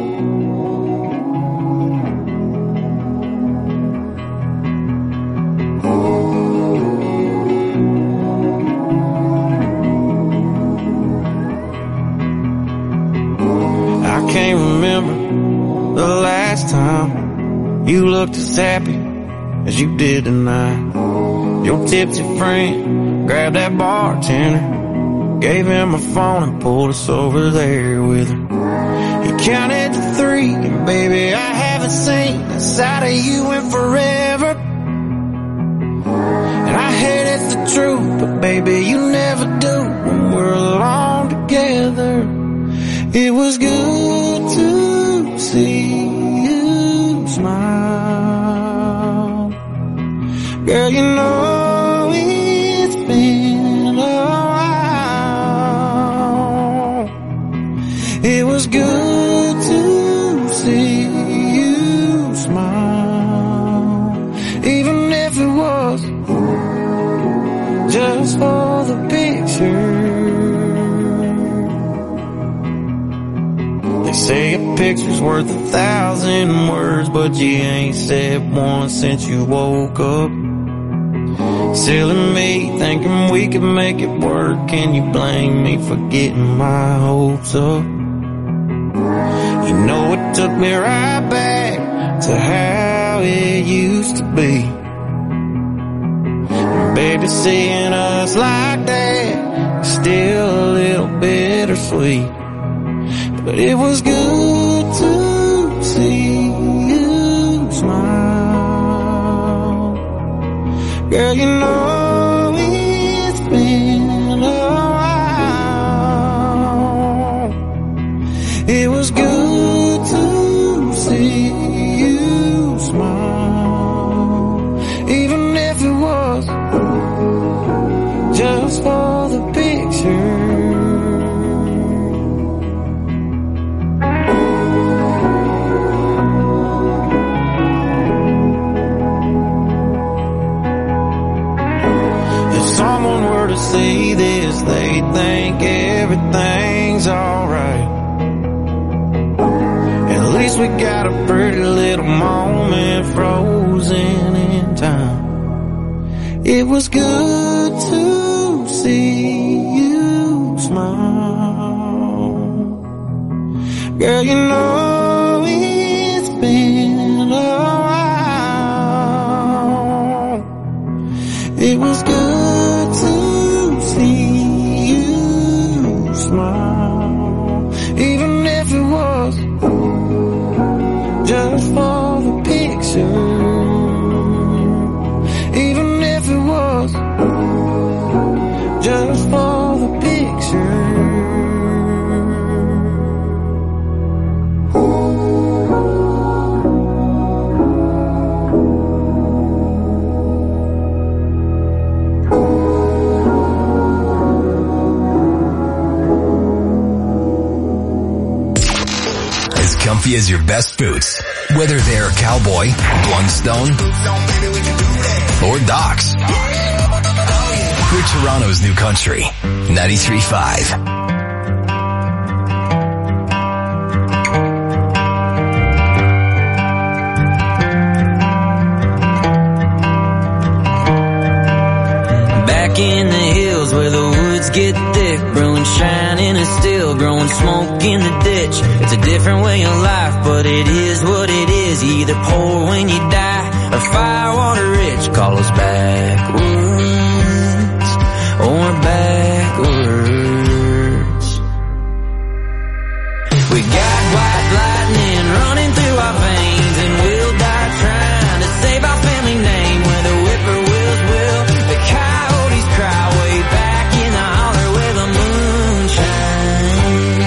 I can't remember the last time you looked as happy as you did tonight. Your tipsy friend grabbed that bartender, gave him a phone and pulled us over there with her. He counted to three, and baby, I haven't seen a side of you in forever. baby, you never do when we're alone together. It was good to see you smile. Girl, you know it's been a while. It was good to see you smile, even if it was just for the picture. They say a picture's worth a thousand words, but you ain't said one since you woke up. Silly me, thinking we could make it work. Can you blame me for getting my hopes up? You know it took me right back to how it used to be. And baby, seeing us like that is still a little bittersweet. But it was good to see you smile. Girl, you know it's been a while. It was good to see you smile, even if it was just for the picture. Someone were to see this, they think everything's alright. At least we got a pretty little moment frozen in time. It was good to see you smile. Girl, you know it's been a while. It was good to see you smile, even if it was just for the picture. Even if it was just for the picture. Comfy as your best boots, whether they're cowboy, Blundstone, or Docs. We're Toronto's new country, ninety-three point five. Back in the hills where the woods get thick, brewing shining and still growing smoke in the ditch. It's a different way of life, but it is what it is. You either poor when you die or firewater rich. Call us backwoods or backwards. We got white lightning running through our veins, and we'll die trying to save our family name. Where the whippoorwills will, the coyotes cry way back in the holler where the moon shines.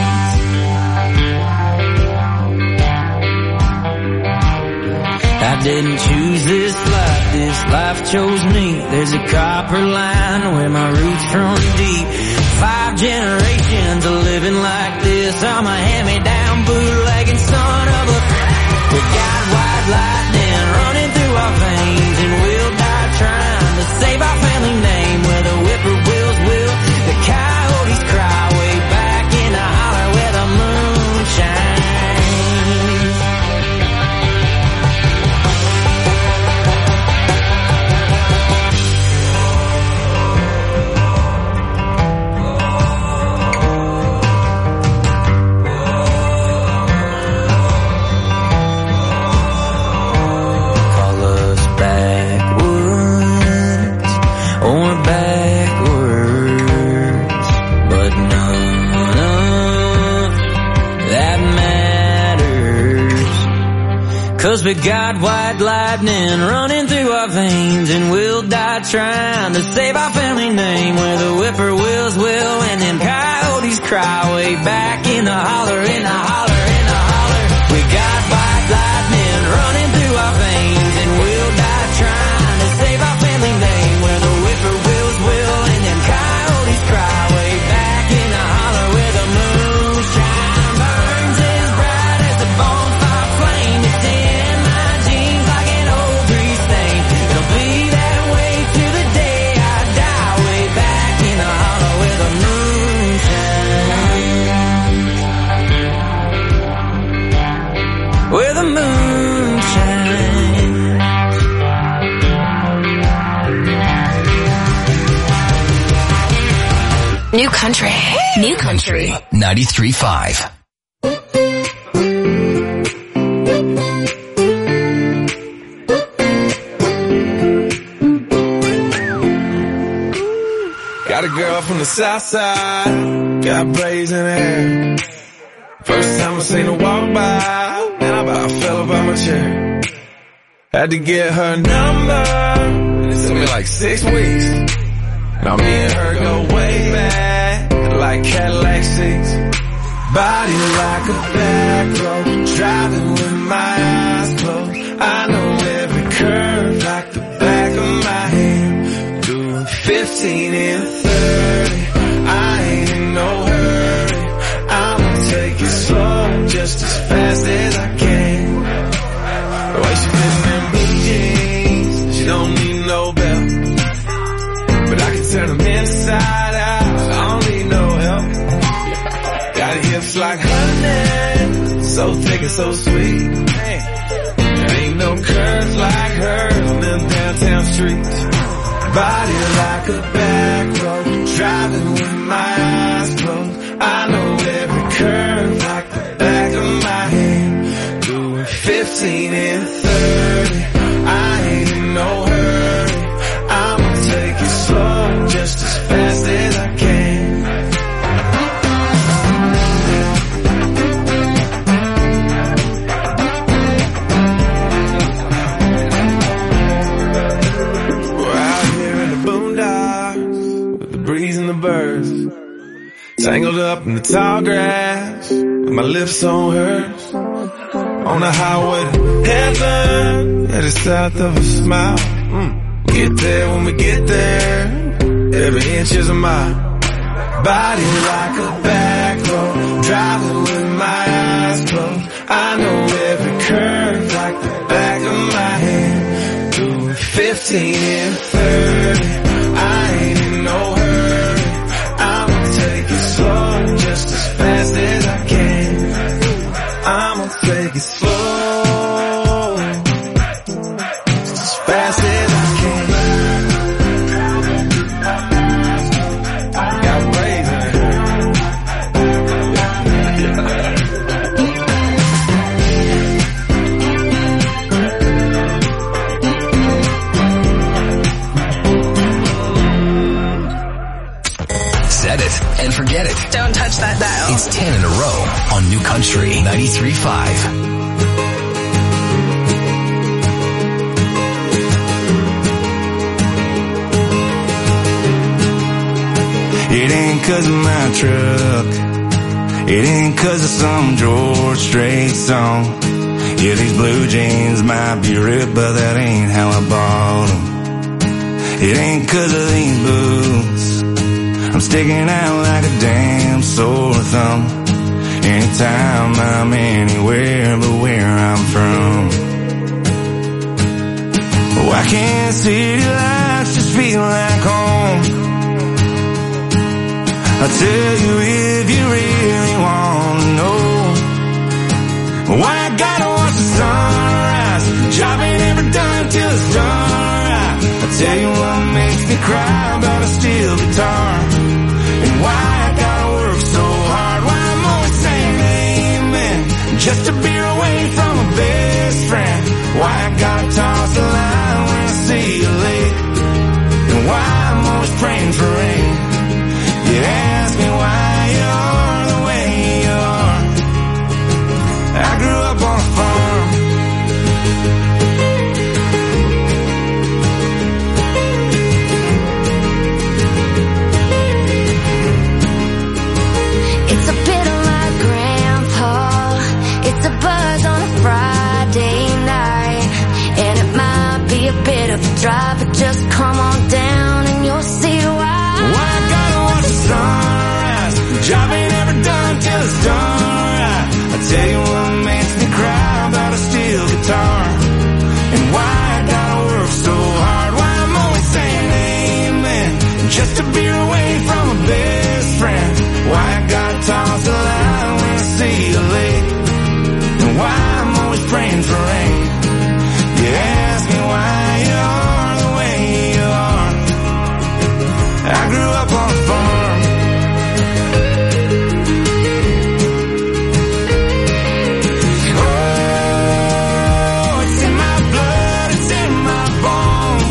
I didn't choose this life, this life chose me. There's a copper line where my roots run deep. Five generations of living like this. I'm a hand-me-down bootlegging son of a... We got white lightning running through our veins, and we'll die trying to save our family name. Where the whippoorwills will, the coyotes cry way back in the holler where the moon shines. Call us we got white lightning running through our veins, and we'll die trying to save our family name. Where the whippoorwills will and them coyotes cry way back in the holler, in the holler, in the holler. We got white lightning running through our veins, and we'll die trying to save our family name. Where the whippoorwills will and them coyotes cry way back in the holler, where the moonshine burns as bright as the bonfire flame. It's in my jeans like an old grease stain. It'll be that way to the day I die, way back in the holler where the moonshine, where the moonshine. New country. New country. ninety-three point five. Got a girl from the south side, got braids in her hair. First time I seen her walk by, and I about fell up out my chair. Had to get her number, it took me like six weeks. Now me and her go way back, like Cadillac seats. Body like a back road, driving with my eyes closed. I know every curve like the back of my hand. Doing fifteen and thirty, I ain't in no hurry. I'ma take it slow, just as fast as I can. The way she fits in blue jeans, she don't need no belt. But I can turn them inside out, I don't need no help. Got hips like honey, so thick and so sweet. There ain't no curves like hers on them downtown streets. Body like a back road, driving with my eyes closed. I know every curve like the back of my hand. Doing fifteen and thirty, I ain't in no hurry. I'ma take it slow, just as fast as I can. Breeze and the birds, tangled up in the tall grass, with my lips on hers. On the highway to heaven, headed south of a smile. Mm. Get there when we get there, every inch is a mile. Body like a back road, driving with my eyes closed. I know every curve like the back of my hand. Doing fifteen and thirty, I ain't in no hurry. Slow, just as fast as I can. I'ma take it slow, just as fast as I can. Got braids in Set it and forget it. Don't touch that dial. It's ten in a row on New Country ninety-three point five. It ain't 'cause of my truck, it ain't 'cause of some George Strait song. Yeah, these blue jeans might be ripped, but that ain't how I bought them. It ain't 'cause of these boots, I'm sticking out like a damn sore thumb. Anytime I'm anywhere but where I'm from. Why can't city lights just feel like home? I'll tell you if you really want to know. Why I gotta watch the sunrise, job ain't ever done till it's done right. I'll tell you what makes me cry about a steel guitar. And why I gotta work so hard, why I'm always saying amen, just to be away from a best friend. Why I gotta toss the line when I see you late, and why I'm always praying for rain. You ask me why you're the way you are. I grew up on a farm, get up to drive, but just come on down and you'll see why. Why I gotta watch the sunrise. Job ain't ever done till it's done right. I tell you what makes me cry about a steel guitar. And why I gotta work so hard. Why I'm always saying amen just to be away from a best friend. Why I gotta toss the line when I see the lake. And why I'm always praying for rain. You ask me why you are the way you are. I grew up on a farm. Oh, it's in my blood, it's in my bones.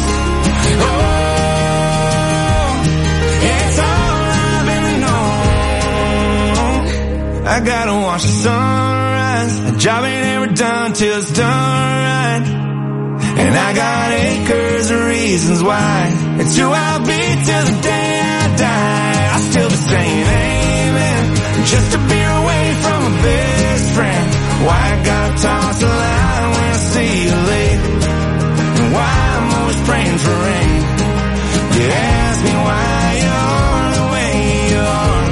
Oh, it's all I've ever known. I gotta watch the sunrise. A job ain't ever done till it's done right. And I got acres of reasons why. It's who I'll be till the day I die. I'll still be saying amen just to be away from a best friend. Why I gotta toss the line when I see you late. And why I'm always praying for rain. You ask me why you're the way you are.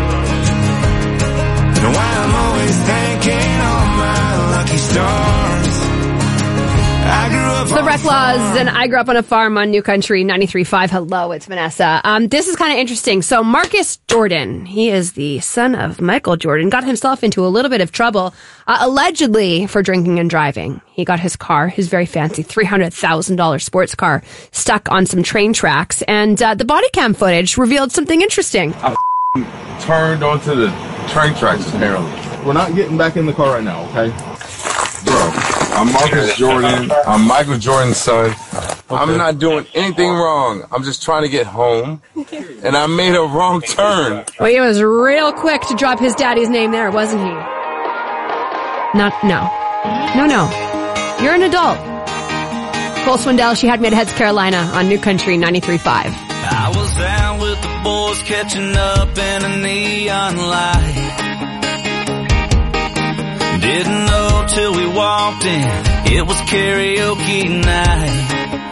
And why I'm always thanking all my lucky stars. I grew up The Reclaws, and I grew up on a farm on New Country ninety-three point five. Hello, it's Vanessa. Um, this is kind of interesting. So Marcus Jordan, he is the son of Michael Jordan, got himself into a little bit of trouble, uh, allegedly for drinking and driving. He got his car, his very fancy three hundred thousand dollars sports car, stuck on some train tracks, and uh, the body cam footage revealed something interesting. I turned onto the train tracks apparently. We're not getting back in the car right now, okay? Bro. I'm Marcus Jordan. I'm Michael Jordan's son. Okay. I'm not doing anything wrong. I'm just trying to get home. And I made a wrong turn. Well, he was real quick to drop his daddy's name there, wasn't he? Not, no. No, no. You're an adult. Cole Swindell, She Had Me at Heads, Carolina on New Country ninety-three point five. I was out with the boys catching up in a neon light. Didn't know till we walked in, it was karaoke night.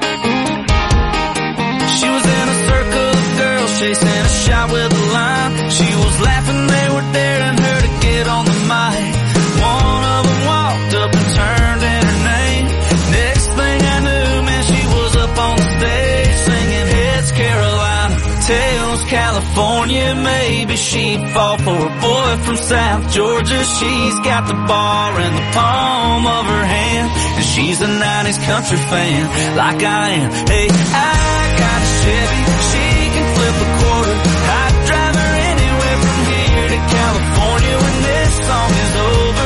She was in a circle of girls chasing a shot with a line. She was laughing, they were daring her to get on the mic. One of them walked up and turned in her name. Next thing I knew, man, she was up on the stage singing Heads Carolina, Tails California. Maybe she'd fall for a boy from South Georgia. She's got the bar in the palm of her hand, and she's a nineties country fan like I am. Hey, I got a Chevy, she can flip a quarter. I'd drive her anywhere from here to California when this song is over.